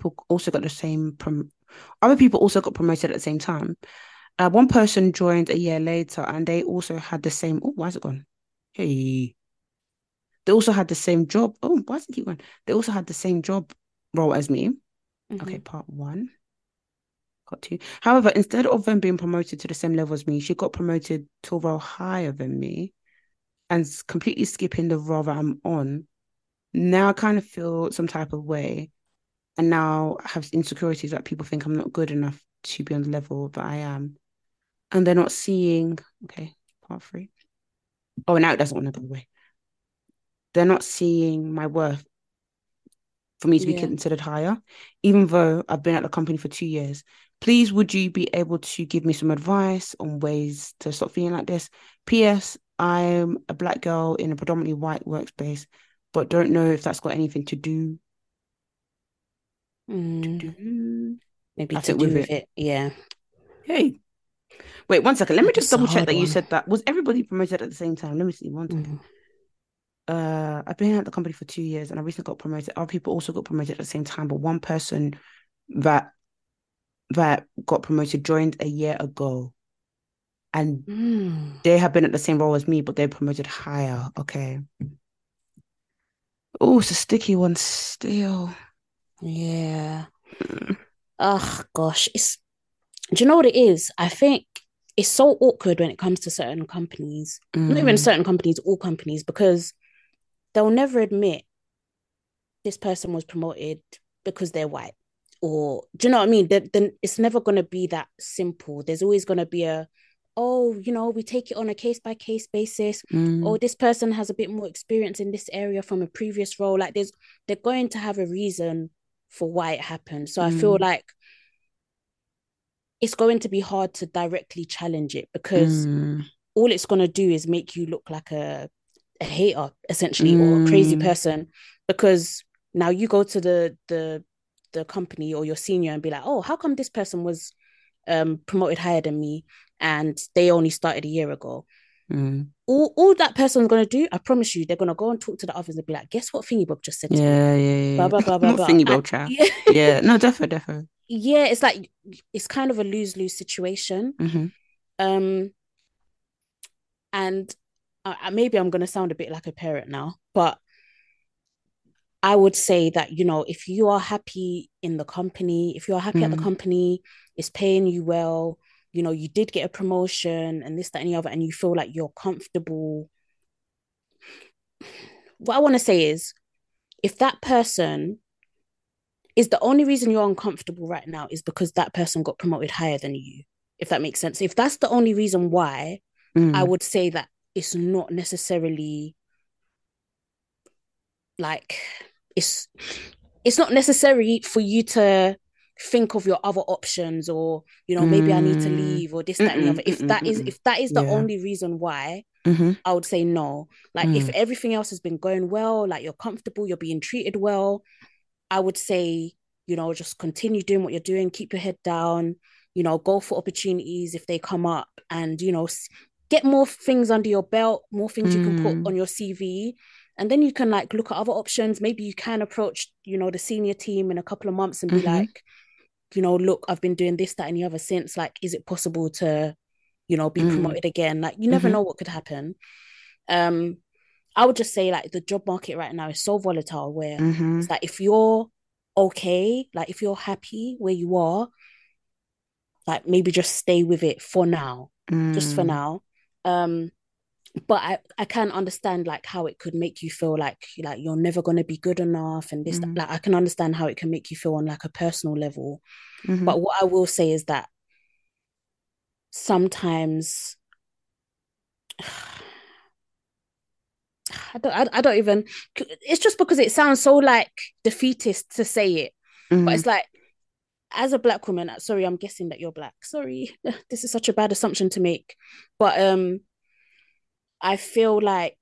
Other people also got promoted at the same time. One person joined a year later, and they also had the same. Oh, why is it gone? Hey, they also had the same job. Oh, why is it keep going? They also had the same job role as me. Okay, Mm-hmm. part one. Got two. However, instead of them being promoted to the same level as me, she got promoted to a role higher than me and completely skipping the role that I'm on. Now I kind of feel some type of way and now have insecurities that people think I'm not good enough to be on the level that I am. And they're not seeing, okay, part three. Oh, now it doesn't want to go away. They're not seeing my worth for me to be Yeah. considered higher, even though I've been at the company for 2 years. Please, would you be able to give me some advice on ways to stop feeling like this? P.S. I'm a black girl in a predominantly white workspace, but don't know if that's got anything to do to Mm. do Maybe I to think do with with it. it. Yeah. Hey, wait 1 second. Let me just It's a double check hard that you one. said that. Was everybody promoted at the same time? Let me see. 1 second. Mm. I've been at the company for 2 years and I recently got promoted. Other people also got promoted at the same time, but one person that got promoted joined a year ago, and Mm. they have been at the same role as me, but they're promoted higher. Okay. Oh, it's a sticky one still. Yeah. Oh gosh. Do you know what it is? I think it's so awkward when it comes to certain companies. Not even Mm, certain companies, all companies, because they'll never admit this person was promoted because they're white. Or do you know what I mean? Then it's never gonna be that simple. There's always gonna be oh, we take it on a case by case basis. Oh, mm, this person has a bit more experience in this area from a previous role. Like they're going to have a reason for why it happened. So I feel mm, like it's going to be hard to directly challenge it because mm, all it's going to do is make you look like a hater essentially, or a crazy mm, person, because now you go to the company or your senior and be like, oh, how come this person was promoted higher than me and they only started a year ago? mm. All that person's going to do, I promise you, they're going to go and talk to the others and be like, guess what Thingy Bob just said to me, Yeah, blah yeah, blah yeah. blah blah Not blah. thingy And bro child. yeah, Yeah, no, definitely, definitely. yeah, it's like it's kind of a lose-lose situation. Mm-hmm. um and maybe I'm going to sound a bit like a parent now, but I would say that, if you are happy in the company, if you're happy at the Mm, company, it's paying you well, you did get a promotion and this, that, and the other, and you feel like you're comfortable. What I want to say is, if that person is the only reason you're uncomfortable right now is because that person got promoted higher than you, if that makes sense. If that's the only reason why, I would say that it's not necessarily like it's not necessary for you to think of your other options, or maybe I need to leave, or this, that, and the other. If that is the only reason why, I would say no. Like if everything else has been going well, like you're comfortable, you're being treated well, I would say, just continue doing what you're doing, keep your head down, go for opportunities if they come up, and get more things under your belt, more things you can put on your CV. And then you can like look at other options. Maybe you can approach, the senior team in a couple of months and be like, look, I've been doing this, that, and the other since. Like, is it possible to, be promoted again? Like, you never know what could happen. I would just say like the job market right now is so volatile, where it's like if you're okay, like if you're happy where you are, like maybe just stay with it for now, just for now. But I can understand like how it could make you feel like you're never going to be good enough, and this like I can understand how it can make you feel on like a personal level. But what I will say is that sometimes I don't even, it's just because it sounds so like defeatist to say it, but it's like, as a Black woman, sorry, I'm guessing that you're Black, sorry, this is such a bad assumption to make, but I feel like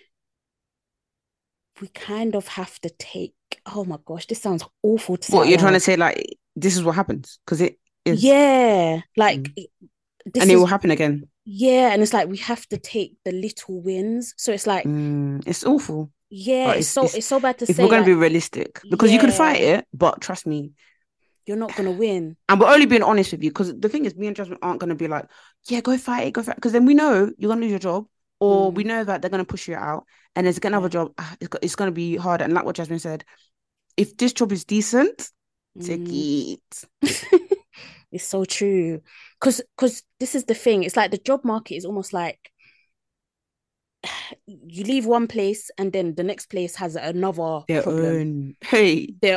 we kind of have to take, oh my gosh, this sounds awful to say. What, you're trying to say like this is what happens? Because it is. Yeah, like and it will happen again. Yeah, and it's like we have to take the little wins. So it's like it's awful. Yeah, it's so bad to say. If we're gonna be realistic, because you could fight it, but trust me, you're not gonna win. And we're only being honest with you, because the thing is, me and Jasmine aren't gonna be like, yeah, go fight it, because then we know you're gonna lose your job, or we know that they're gonna push you out, and there's another job. It's gonna be harder. And like what Jasmine said, if this job is decent, take it. It's so true, because this is the thing. It's like the job market is almost like you leave one place and then the next place has another problem. Their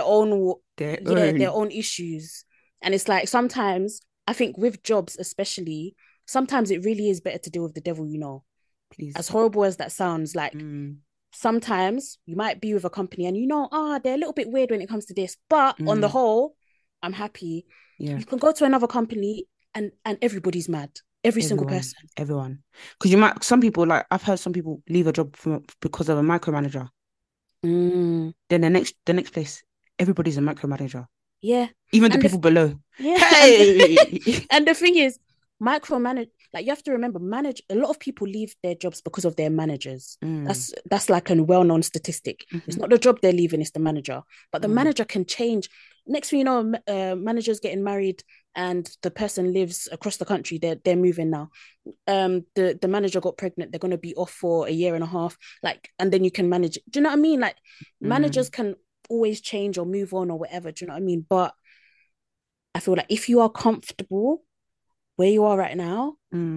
own issues. And it's like sometimes I think with jobs especially, sometimes it really is better to deal with the devil, Please. As horrible as that sounds, like sometimes you might be with a company and they're a little bit weird when it comes to this, but on the whole, I'm happy. You can go to another company and everybody's mad. Single person. Everyone. Because some people, like, I've heard some people leave a job because of a micromanager. Then the next place, everybody's a micromanager. Yeah. Even the people below. Yeah. Hey! And the thing is, micromanage, like, you have to remember, a lot of people leave their jobs because of their managers. That's like a well-known statistic. It's not the job they're leaving, it's the manager. But the manager can change. Next thing you know, managers getting married and the person lives across the country. They're moving now. The manager got pregnant. They're going to be off for a year and a half. Like, and then you can manage. Do you know what I mean? Like, managers can always change or move on or whatever. Do you know what I mean? But I feel like if you are comfortable where you are right now,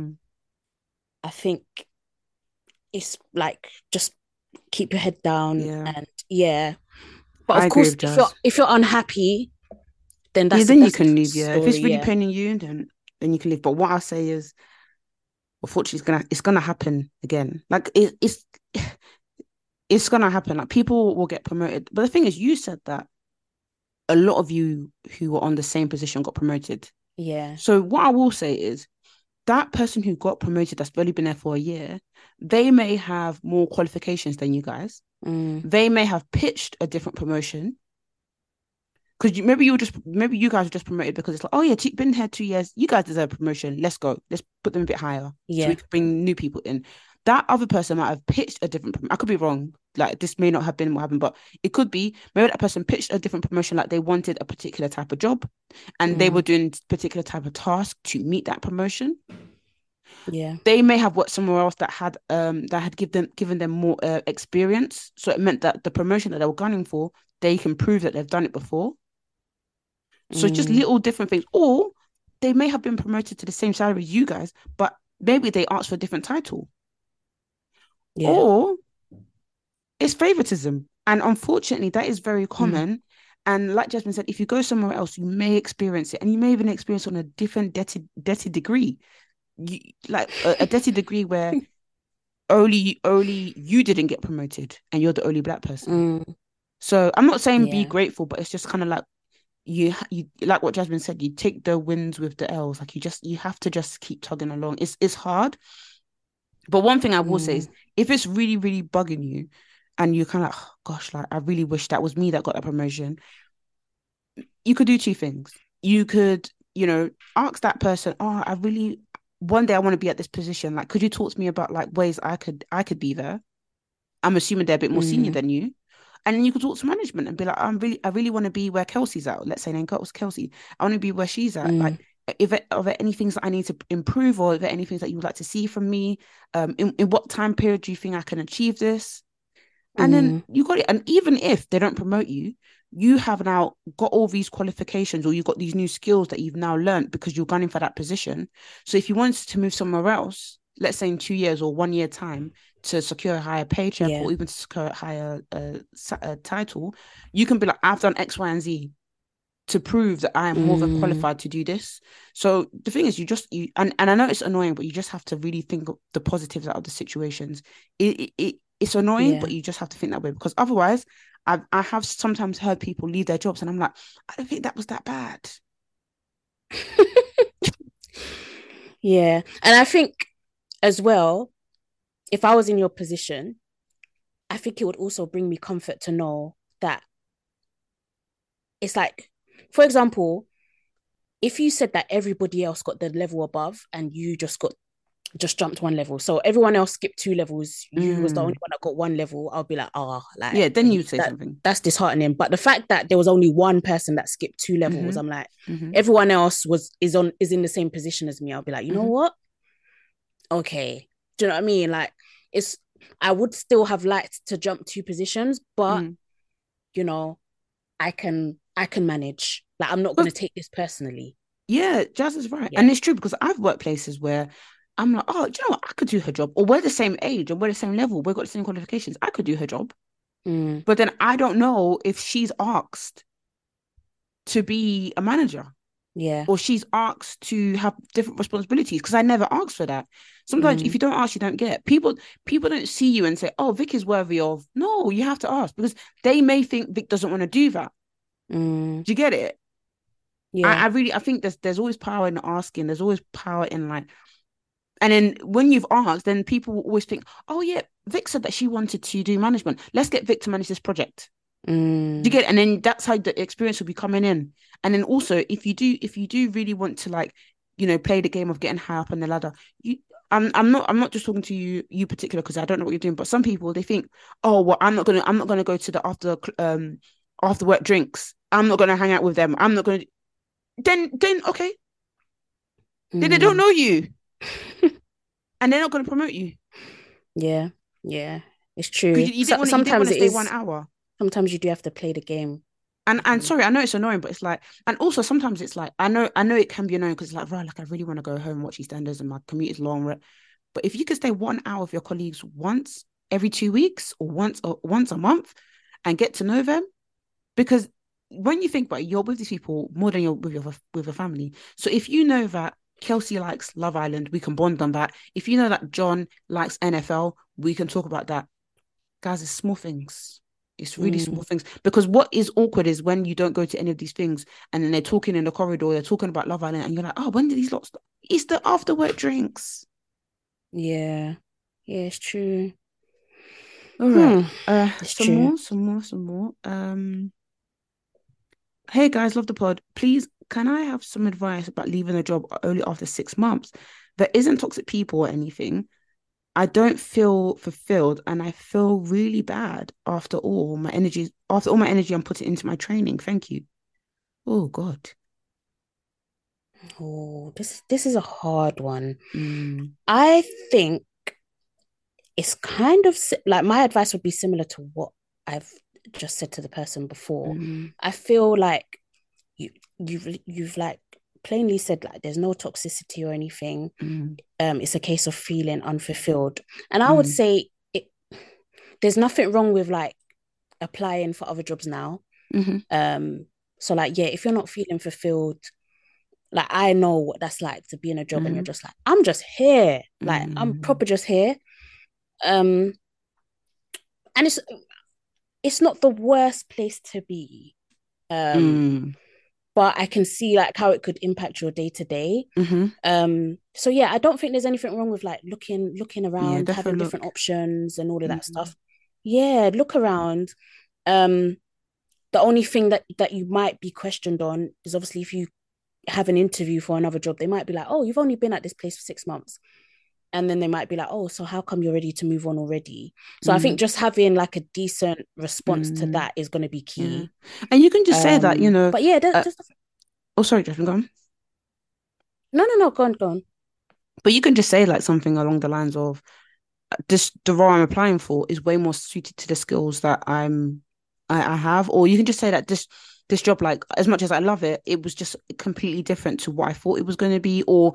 I think it's like just keep your head down and But of course, if you're unhappy, then that's you can leave. Yeah, if it's really paining you, then you can leave. But what I say is, unfortunately, it's gonna happen again. Like it's gonna happen. Like, people will get promoted. But the thing is, you said that a lot of you who were on the same position got promoted. Yeah. So what I will say is, that person who got promoted that's only been there for a year, they may have more qualifications than you guys. They may have pitched a different promotion, because maybe you guys were just promoted because it's like, oh yeah, been here 2 years, you guys deserve a promotion, let's go, let's put them a bit higher, so we can bring new people in. That other person might have pitched a different I could be wrong, like this may not have been what happened, but it could be, maybe that person pitched a different promotion, like they wanted a particular type of job and they were doing particular type of task to meet that promotion. Yeah, they may have worked somewhere else that had given them more experience, so it meant that the promotion that they were gunning for, they can prove that they've done it before. So just little different things. Or they may have been promoted to the same salary as you guys, but maybe they asked for a different title. Yeah. Or it's favoritism, and unfortunately that is very common. And like Jasmine said, if you go somewhere else, you may experience it, and you may even experience it on a different dirty degree. you like a dirty degree where only you didn't get promoted and you're the only black person. So I'm not saying be grateful, but it's just kind of like you like what Jasmine said, you take the wins with the L's. Like you have to just keep tugging along. It's hard. But one thing I will say is if it's really, really bugging you and you're kind of like, oh, gosh, like I really wish that was me that got that promotion, you could do two things. You could, ask that person, oh, one day I want to be at this position. Like, could you talk to me about like ways I could be there? I'm assuming they're a bit more senior than you. And then you could talk to management and be like, I really want to be where Kelsey's at. Let's say name Kelsey. I want to be where she's at. Like, are there any things that I need to improve, or are there any things that you would like to see from me? In what time period do you think I can achieve this? And then you got it. And even if they don't promote you, you have now got all these qualifications, or you've got these new skills that you've now learned because you're gunning for that position. So if you wanted to move somewhere else, let's say in 2 years or 1 year time, to secure a higher paycheck or even to secure a higher title, you can be like, I've done X, Y, and Z to prove that I am more than qualified to do this. So the thing is, and I know it's annoying, but you just have to really think of the positives out of the situations. It's annoying, but you just have to think that way, because otherwise, I have sometimes heard people leave their jobs and I'm like, I don't think that was that bad. Yeah. And I think as well, if I was in your position, I think it would also bring me comfort to know that it's like, for example, if you said that everybody else got the level above and you just jumped one level, so everyone else skipped 2 levels, you was the only one that got 1 level, I'll be like, then you'd say something. That's disheartening. But the fact that there was only one person that skipped 2 levels, I'm like, everyone else is in the same position as me. I'll be like, you know what? Okay. Do you know what I mean? Like, I would still have liked to jump 2 positions, but I can manage. Like, I'm not going to take this personally. Yeah, Jazz is right. Yeah. And it's true, because I've worked places where I'm like, oh, do you know what? I could do her job. Or we're the same age, or we're the same level. We've got the same qualifications. I could do her job. But then I don't know if she's asked to be a manager. Yeah. Or she's asked to have different responsibilities, because I never asked for that. Sometimes if you don't ask, you don't get. People don't see you and say, oh, Vic is worthy of. No, you have to ask, because they may think Vic doesn't want to do that. Do you get it? Yeah. I think there's always power in asking. There's always power in like, and then when you've asked, then people will always think, oh yeah, Vic said that she wanted to do management. Let's get Vic to manage this project. Do you get it? And then that's how the experience will be coming in. And then also, if you do really want to, like, play the game of getting high up on the ladder, I'm not just talking to you particular, because I don't know what you're doing, but some people, they think, oh well, I'm not gonna go to the after work drinks. I'm not gonna hang out with them. I'm not gonna. Then okay. Then they don't know you, and they're not gonna promote you. Yeah, it's true. You didn't want to stay 1 hour. Sometimes you do have to play the game. And sorry, I know it's annoying, but it's like, and also sometimes it's like, I know it can be annoying, because it's like, right, like I really want to go home and watch EastEnders and my commute is long, right? But if you could stay 1 hour with your colleagues once every 2 weeks, or once a month, and get to know them, because when you think about it, you're with these people more than you're with your family. So if you know that Kelsey likes Love Island, we can bond on that. If you know that John likes NFL, we can talk about that. Guys, it's small things. It's really small things. Because what is awkward is when you don't go to any of these things, and then they're talking in the corridor, they're talking about Love Island, and you're like, oh, when did these lots start? It's the after work drinks. Yeah, it's true. All right. Some more. Hey guys, love the pod. Please, can I have some advice about leaving a job only after 6 months? There isn't toxic people or anything. I don't feel fulfilled, and I feel really bad after all my energy I'm putting into my training. Thank you. Oh God. Oh, this is a hard one. I think it's kind of like, my advice would be similar to what I've just said to the person before. I feel like you've like plainly said, like, there's no toxicity or anything. It's a case of feeling unfulfilled, and I would say there's nothing wrong with like applying for other jobs now. So like, yeah, if you're not feeling fulfilled, Like, I know what that's like to be in a job and you're just like, I'm just here. Like, I'm Mm. proper just here. Um, and it's not the worst place to be. Um, Mm. but I can see like how it could impact your day to day. Mm-hmm. So yeah, I don't think there's anything wrong with like looking Yeah, around, having definitely different look. options and all of that Mm. stuff. Yeah, look around. Um, the only thing that you might be questioned on is obviously if you have an interview for another job, they might be like, oh, you've only been at this place for 6 months. And then they might be like, oh, so how come you're ready to move on already? So I think Mm. just having like a decent response to Mm. that is going to be Yeah. key. And you can just say that, But yeah, uh, there's oh, sorry, Jasmine, go on. no, go on, go on. But you can just say like something along the lines of this, the role I'm applying for is way more suited to the skills that I have. Or you can just say that this job, like as much as I love it, it was just completely different to what I thought it was going to be. Or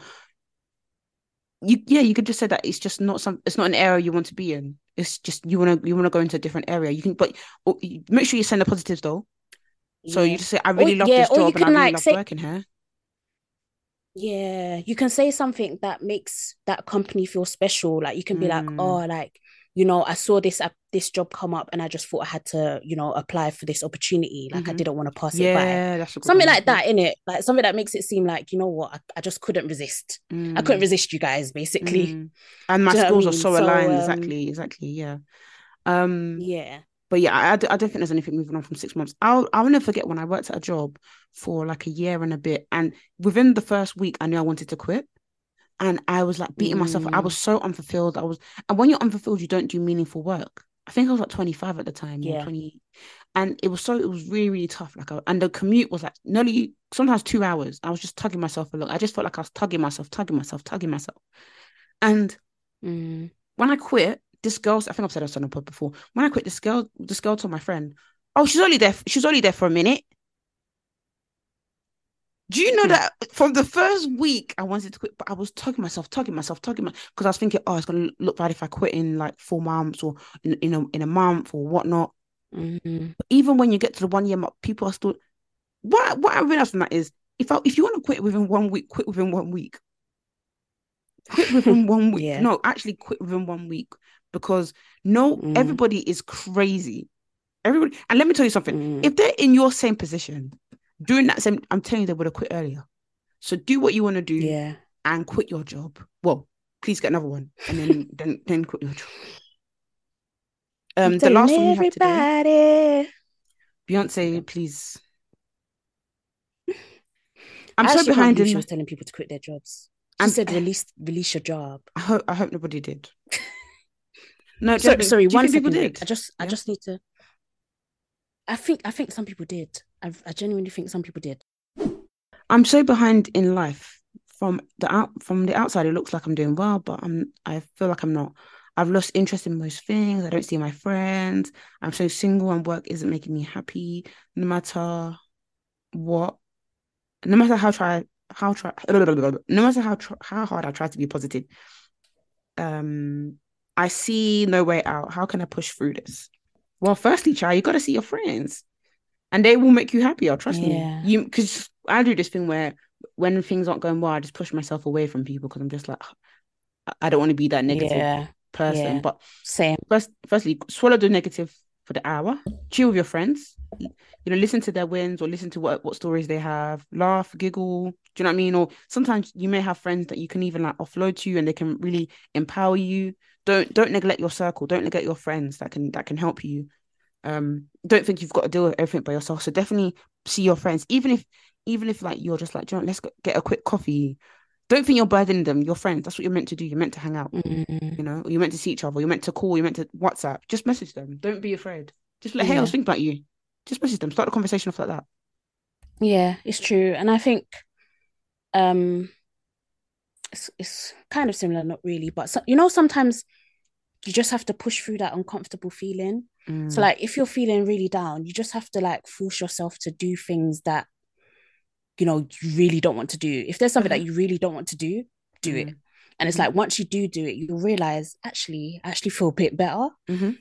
you could just say that it's not an area you want to be in. It's just you wanna go into a different area. You can, but make sure you send the positives though. So you Yeah. just say, I really love this Or you job and I can really like loved say, working here. yeah, you can say something that makes that company feel special. Like you can be like, oh, Mm, like, I saw this job come up and I just thought I had to, apply for this opportunity. Like I hmm. didn't want to pass it by. Yeah, that's a good Something one. like that, in it. Like something that makes it seem like, you know what, I just couldn't resist. I couldn't Mm, resist you guys, basically. mm. And my Do you know what I skills are mean? so So aligned. Exactly. Yeah. Um, yeah. but yeah, I don't think there's anything moving on from 6 months. I'll never forget when I worked at a job for like a year and a bit, and within the first week, I knew I wanted to quit. And I was like beating myself. I was Mm, so unfulfilled. And when you're unfulfilled, you don't do meaningful work. I think I was like 25 at the time or yeah. 20. And it was really, really tough. And the commute was like nearly sometimes 2 hours. I was just tugging myself along. I just felt like I was tugging myself, tugging myself, tugging myself. And Mm, when I quit, this girl, I think I've said this on a pod before. When I quit, this girl told my friend, oh, she's only there for a minute. Do you know mm, that from the first week I wanted to quit, but I was tugging myself, because I was thinking, oh, it's gonna look bad if I quit in like 4 months or in a month or whatnot. mm, But even when you get to the 1 year mark, people are still. What I realized from that is, if you want to quit within 1 week, quit within 1 week. Quit within 1 week. yeah. No, actually quit within 1 week, because no, Mm, everybody is crazy. Everybody, and let me tell you something. mm, If they're in your same position, doing that same, I'm telling you, they would have quit earlier. So do what you want to do yeah. and quit your job. Well, please get another one and then quit your job. I'm The telling last one we have today, everybody. Beyonce, please. I'm I so actually can't behind believe she in. was telling people to quit their jobs. She I'm. said release your job. I hope nobody did. No, So Jasmine, sorry, do you one think people second, Vic. did? I Yeah. just need to. I think some people did. I genuinely think some people did. I'm so behind in life. From the outside, it looks like I'm doing well, but I feel like I'm not. I've lost interest in most things. I don't see my friends. I'm so single, and work isn't making me happy. No matter what, no matter no matter how hard I try to be positive, um, I see no way out. How can I push through this? Well, firstly, you got to see your friends, and they will make you happier. Trust me. Yeah, Because I do this thing where when things aren't going well, I just push myself away from people because I'm just like, I don't want to be that negative yeah, person. yeah. But Same. firstly, swallow the negative for the hour, chill with your friends, listen to their wins or listen to what stories they have, laugh, giggle. Do you know what I mean? Or sometimes you may have friends that you can even like offload to you and they can really empower you. Don't neglect your circle. Don't neglect your friends that can help you. Don't think you've got to deal with everything by yourself. So definitely see your friends, even if like you're just like, let's get a quick coffee. Don't think you're burdening them. Your friends. That's what you're meant to do. You're meant to hang out. Mm, Or you're meant to see each other. You're meant to call. You're meant to WhatsApp. Just message them. Don't be afraid. Just like, hey, I was yeah, thinking about you. Just message them. Start the conversation off like that. yeah. It's true, and I think um, it's kind of similar, not really, but sometimes you just have to push through that uncomfortable feeling. So Mm. like if you're feeling really down, you just have to like force yourself to do things that you really don't want to do. If there's something that Okay. you really don't want to do, do it. Mm. And it's Mm-hmm. like once you do it, you'll realize actually I actually feel a bit better. Mm-hmm.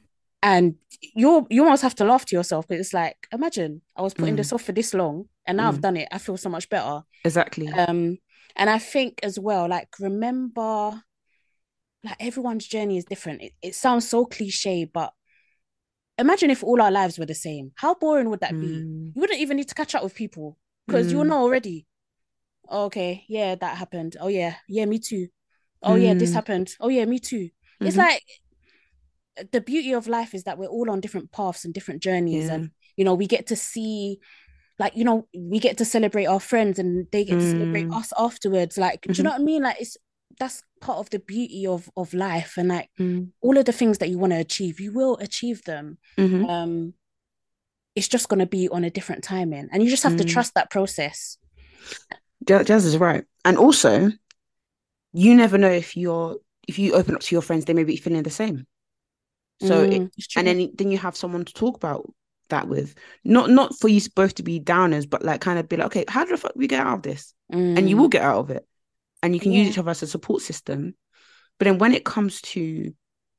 And you almost have to laugh to yourself, because it's like, imagine I was putting this off for this long and now I've done it. I feel so much better. Exactly. And I think as well, like, remember, like, everyone's journey is different. It sounds so cliche, but imagine if all our lives were the same. How boring would that be? You wouldn't even need to catch up with people, because you'll know already. Oh, okay, yeah, that happened. Oh yeah, me too. Oh yeah, this happened. Oh yeah, me too. It's like, the beauty of life is that we're all on different paths and different journeys, and we get to see, like, we get to celebrate our friends and they get to celebrate us afterwards. Like, do you know what I mean? Like, that's part of the beauty of life, and like, all of the things that you want to achieve, you will achieve them. It's just going to be on a different timing, and you just have to trust that process. Jazz is right. And also, you never know if you open up to your friends, they may be feeling the same. So and then you have someone to talk about that with, not for you both to be downers, but like kind of be like, okay, how the fuck we get out of this? And you will get out of it, and you can use each other as a support system. But then when it comes to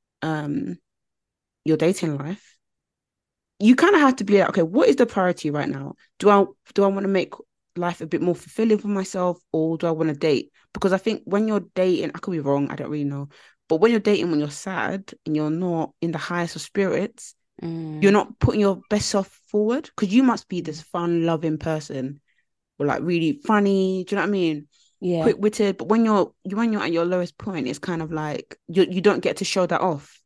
your dating life, you kind of have to be like, okay, what is the priority right now? Do I want to make life a bit more fulfilling for myself, or do I want to date? Because I think when you're dating, I could be wrong, I don't really know, but when you're dating, when you're sad and you're not in the highest of spirits, you're not putting your best self forward, because you must be this fun loving person, or like really funny, do you know what I mean? Quick-witted. But when you're at your lowest point, it's kind of like you don't get to show that off.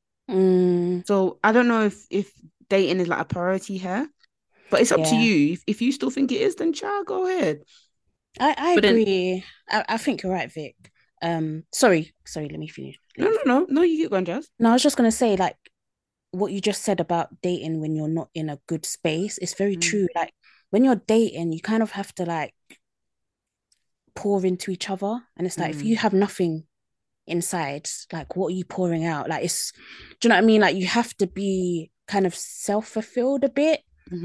So I don't know if dating is like a priority here, but it's up to you. If you still think it is, then child, go ahead. I agree. I think you're right, Vic. Sorry, let me finish. No, you get going, Jazz. No, I was just gonna say, like, what you just said about dating when you're not in a good space is very true. Like, when you're dating, you kind of have to like pour into each other, and it's like, if you have nothing inside, like, what are you pouring out? Like, it's, do you know what I mean? Like, you have to be kind of self-fulfilled a bit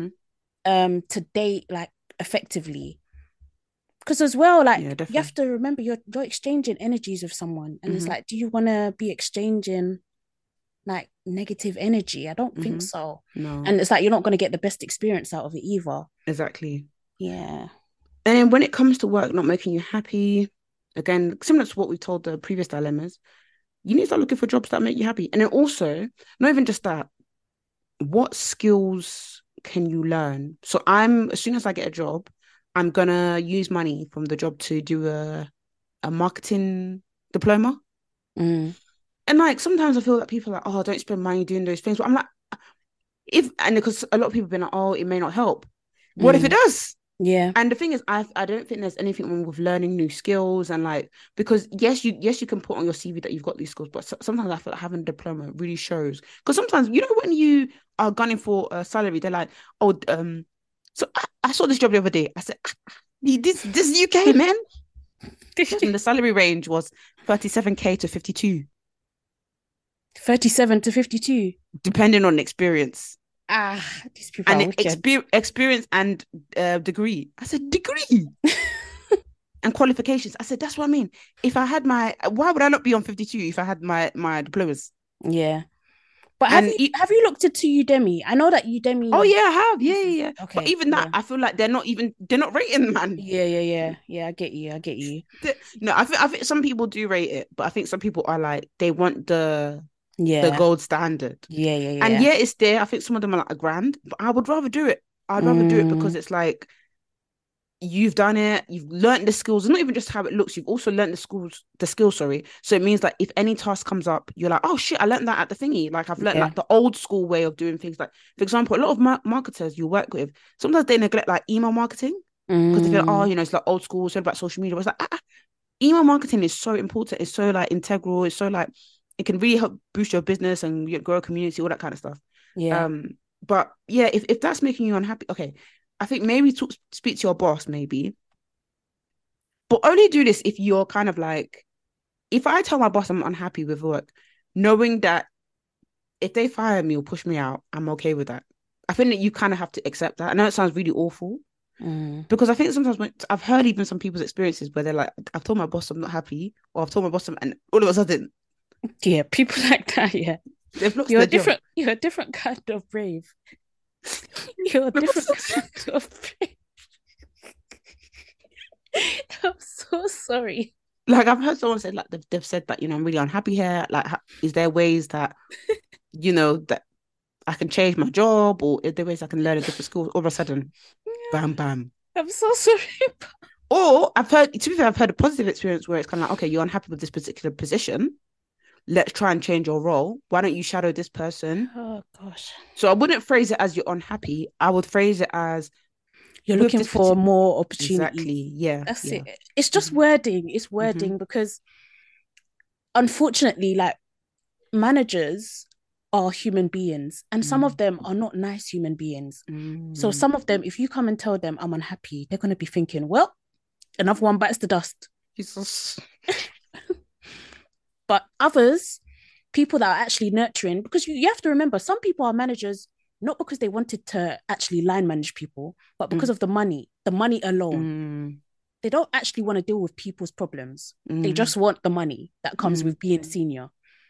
to date, like, effectively. Because as well, like, you have to remember, you're exchanging energies with someone, and it's like, do you want to be exchanging like negative energy? I don't think so. No. And it's like, you're not going to get the best experience out of it either. Exactly. Yeah. And then when it comes to work not making you happy, again, similar to what we told the previous dilemmas, you need to start looking for jobs that make you happy. And then also, not even just that, what skills can you learn? So as soon as I get a job, I'm gonna use money from the job to do a marketing diploma. And like, sometimes I feel that people are like, oh, don't spend money doing those things. But I'm like, because a lot of people have been like, oh, it may not help. What if it does? Yeah. And the thing is, I don't think there's anything wrong with learning new skills, and like, because yes, you can put on your CV that you've got these skills, but sometimes I feel like having a diploma really shows. Because sometimes, when you are gunning for a salary, they're like, oh, so I saw this job the other day. I said, this UK, man. And the salary range was 37k to 52. 37 to 52, depending on experience. These people and experience and degree. I said degree and qualifications. I said, that's what I mean. If I had why would I not be on 52 if I had my diplomas? Yeah. But have you looked into Udemy? I know that Udemy. Oh yeah, I have. Yeah. Okay. But even that, I feel like they're not rating, man. Yeah. I get you. No, I think some people do rate it, but I think some people are like, they want the gold standard. Yeah. And yeah, it's there. I think some of them are like $1,000, but I would rather do it. I'd rather do it because it's like, you've done it, you've learned the skills. It's not even just how it looks, you've also learned the skills, sorry. So it means like, if any task comes up, you're like, oh shit, I learned that at the thingy. Like, I've learned like the old school way of doing things. Like, for example, a lot of marketers you work with, sometimes they neglect like email marketing because they feel like, it's like old school, it's all about social media. But it's like, email marketing is so important, it's so like integral, it's so like, it can really help boost your business and grow a community, all that kind of stuff. But yeah, if that's making you unhappy, okay, I think maybe speak to your boss, maybe. But only do this if you're kind of like, if I tell my boss I'm unhappy with work, knowing that if they fire me or push me out, I'm okay with that. I think that you kind of have to accept that. I know it sounds really awful, because I think sometimes I've heard even some people's experiences where they're like, I've told my boss I'm not happy, or I've told my boss and all of a sudden. Yeah, people like that, yeah. They've lost You're a their job. different kind of brave. You're a different kind of brave. I'm so sorry. Like I've heard someone say like they've said that, I'm really unhappy here. Like, is there ways that, that I can change my job, or is there ways I can learn a different school? All of a sudden, bam, bam. I'm so sorry. Or I've heard, to be fair, I've heard a positive experience where it's kind of like, okay, you're unhappy with this particular position. Let's try and change your role. Why don't you shadow this person? Oh gosh. So I wouldn't phrase it as you're unhappy. I would phrase it as you're looking for more opportunity. Exactly. Yeah. That's it. It's just wording. It's wording because unfortunately, like, managers are human beings and some of them are not nice human beings. So some of them, if you come and tell them I'm unhappy, they're going to be thinking, well, another one bites the dust. Jesus. But others, people that are actually nurturing, because you have to remember, some people are managers not because they wanted to actually line manage people, but because of the money alone. They don't actually want to deal with people's problems. They just want the money that comes with being senior.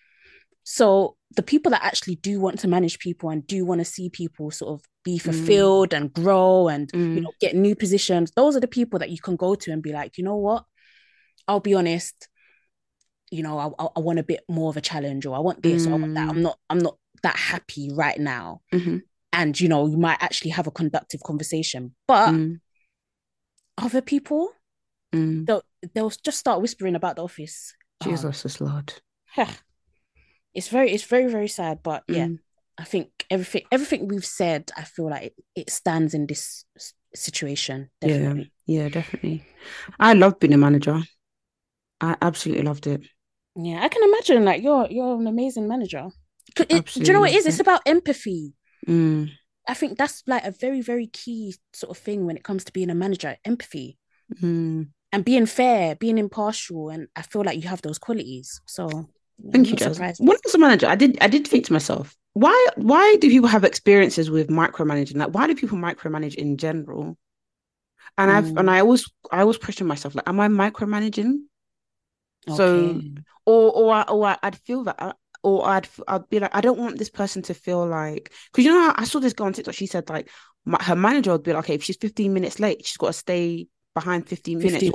So the people that actually do want to manage people and do want to see people sort of be fulfilled and grow and get new positions, those are the people that you can go to and be like, you know what? I'll be honest, I want a bit more of a challenge, or I want this, or I want that. I'm not that happy right now. And you might actually have a conductive conversation. But other people, they'll just start whispering about the office. Jesus is Lord. It's very, very sad. But yeah, I think everything we've said, I feel like it stands in this situation. Definitely. Yeah, definitely. I loved being a manager. I absolutely loved it. Yeah, I can imagine. Like, you're an amazing manager. Do you know what it is? It's about empathy. I think that's like a very, very key sort of thing when it comes to being a manager. Empathy and being fair, being impartial, and I feel like you have those qualities. So thank you, Jazz. When I was a manager, I did think to myself, why do people have experiences with micromanaging? Like, why do people micromanage in general? And I always question myself, like, am I micromanaging? Okay. So, or I'd feel that, or I'd be like, I don't want this person to feel like, because I saw this girl on TikTok. She said like her manager would be like, okay, if she's 15 minutes late, she's got to stay behind 15 minutes,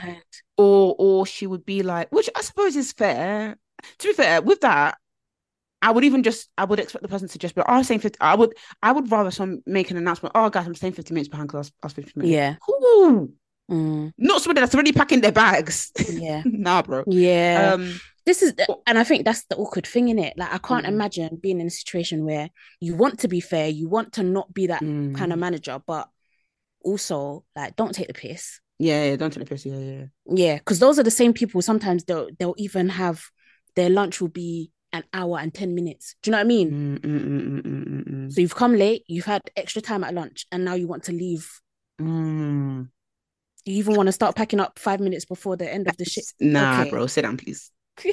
or she would be like, which I suppose is fair. To be fair, with that, I would expect the person to just be like, oh, I'm saying 50. I would rather make an announcement. Oh, guys, I'm staying 15 minutes behind because I was 15 minutes. Yeah. Ooh. Not somebody that's already packing their bags. Yeah. Nah, bro. Yeah. And I think that's the awkward thing, innit? Like, I can't imagine being in a situation where you want to be fair, you want to not be that kind of manager, but also, like, don't take the piss. Yeah, don't take the piss. Yeah. Yeah, because those are the same people. Sometimes they'll even have their lunch will be an hour and 10 minutes. Do you know what I mean? So you've come late, you've had extra time at lunch, and now you want to leave. You even want to start packing up 5 minutes before the end of the shift. Nah, okay. Bro, sit down, please.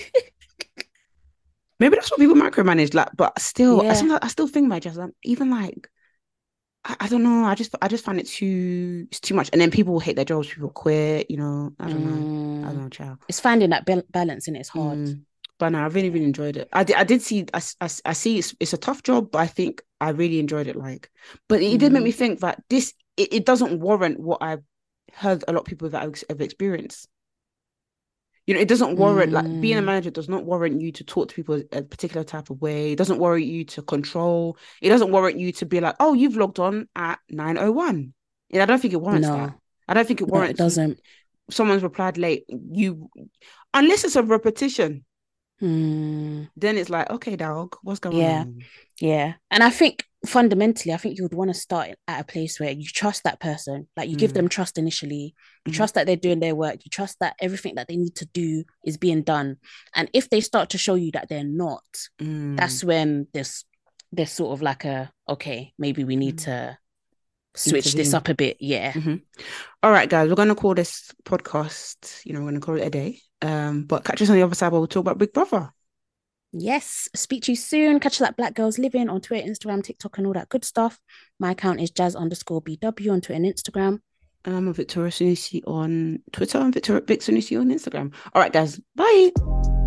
Maybe that's what people micromanage, like, but still, I still think my just even like, I don't know. I just find it's too much, and then people hate their jobs, people quit. I don't know, child. It's finding that balance, and it's hard. But no, I really, really enjoyed it. I did see. I see. It's a tough job, but I think I really enjoyed it. Like, but it did make me think that it doesn't warrant what I've heard a lot of people that have experienced. It doesn't warrant, like, being a manager does not warrant you to talk to people a particular type of way. It doesn't warrant you to control. It doesn't warrant you to be like, oh, you've logged on at 9:01. I don't think it warrants that. I don't think it warrants. No, it doesn't. Someone's replied late. Unless it's a repetition, then it's like, okay, dog, what's going on? Yeah. And I think fundamentally, you would want to start at a place where you trust that person. Like, you give them trust initially. You trust that they're doing their work. You trust that everything that they need to do is being done. And if they start to show you that they're not, that's when there's sort of like okay, maybe we need to switch this up a bit. Yeah. All right, guys, we're going to call this podcast, we're going to call it a day. But catch us on the other side where we'll talk about Big Brother. Yes, speak to you soon. Catch us at Black Girls Living on Twitter, Instagram, TikTok, and all that good stuff. My account is jazz_BW on Twitter and Instagram. And I'm Victoria Sunusi on Twitter and Vic Sunusi on Instagram. All right, guys, bye.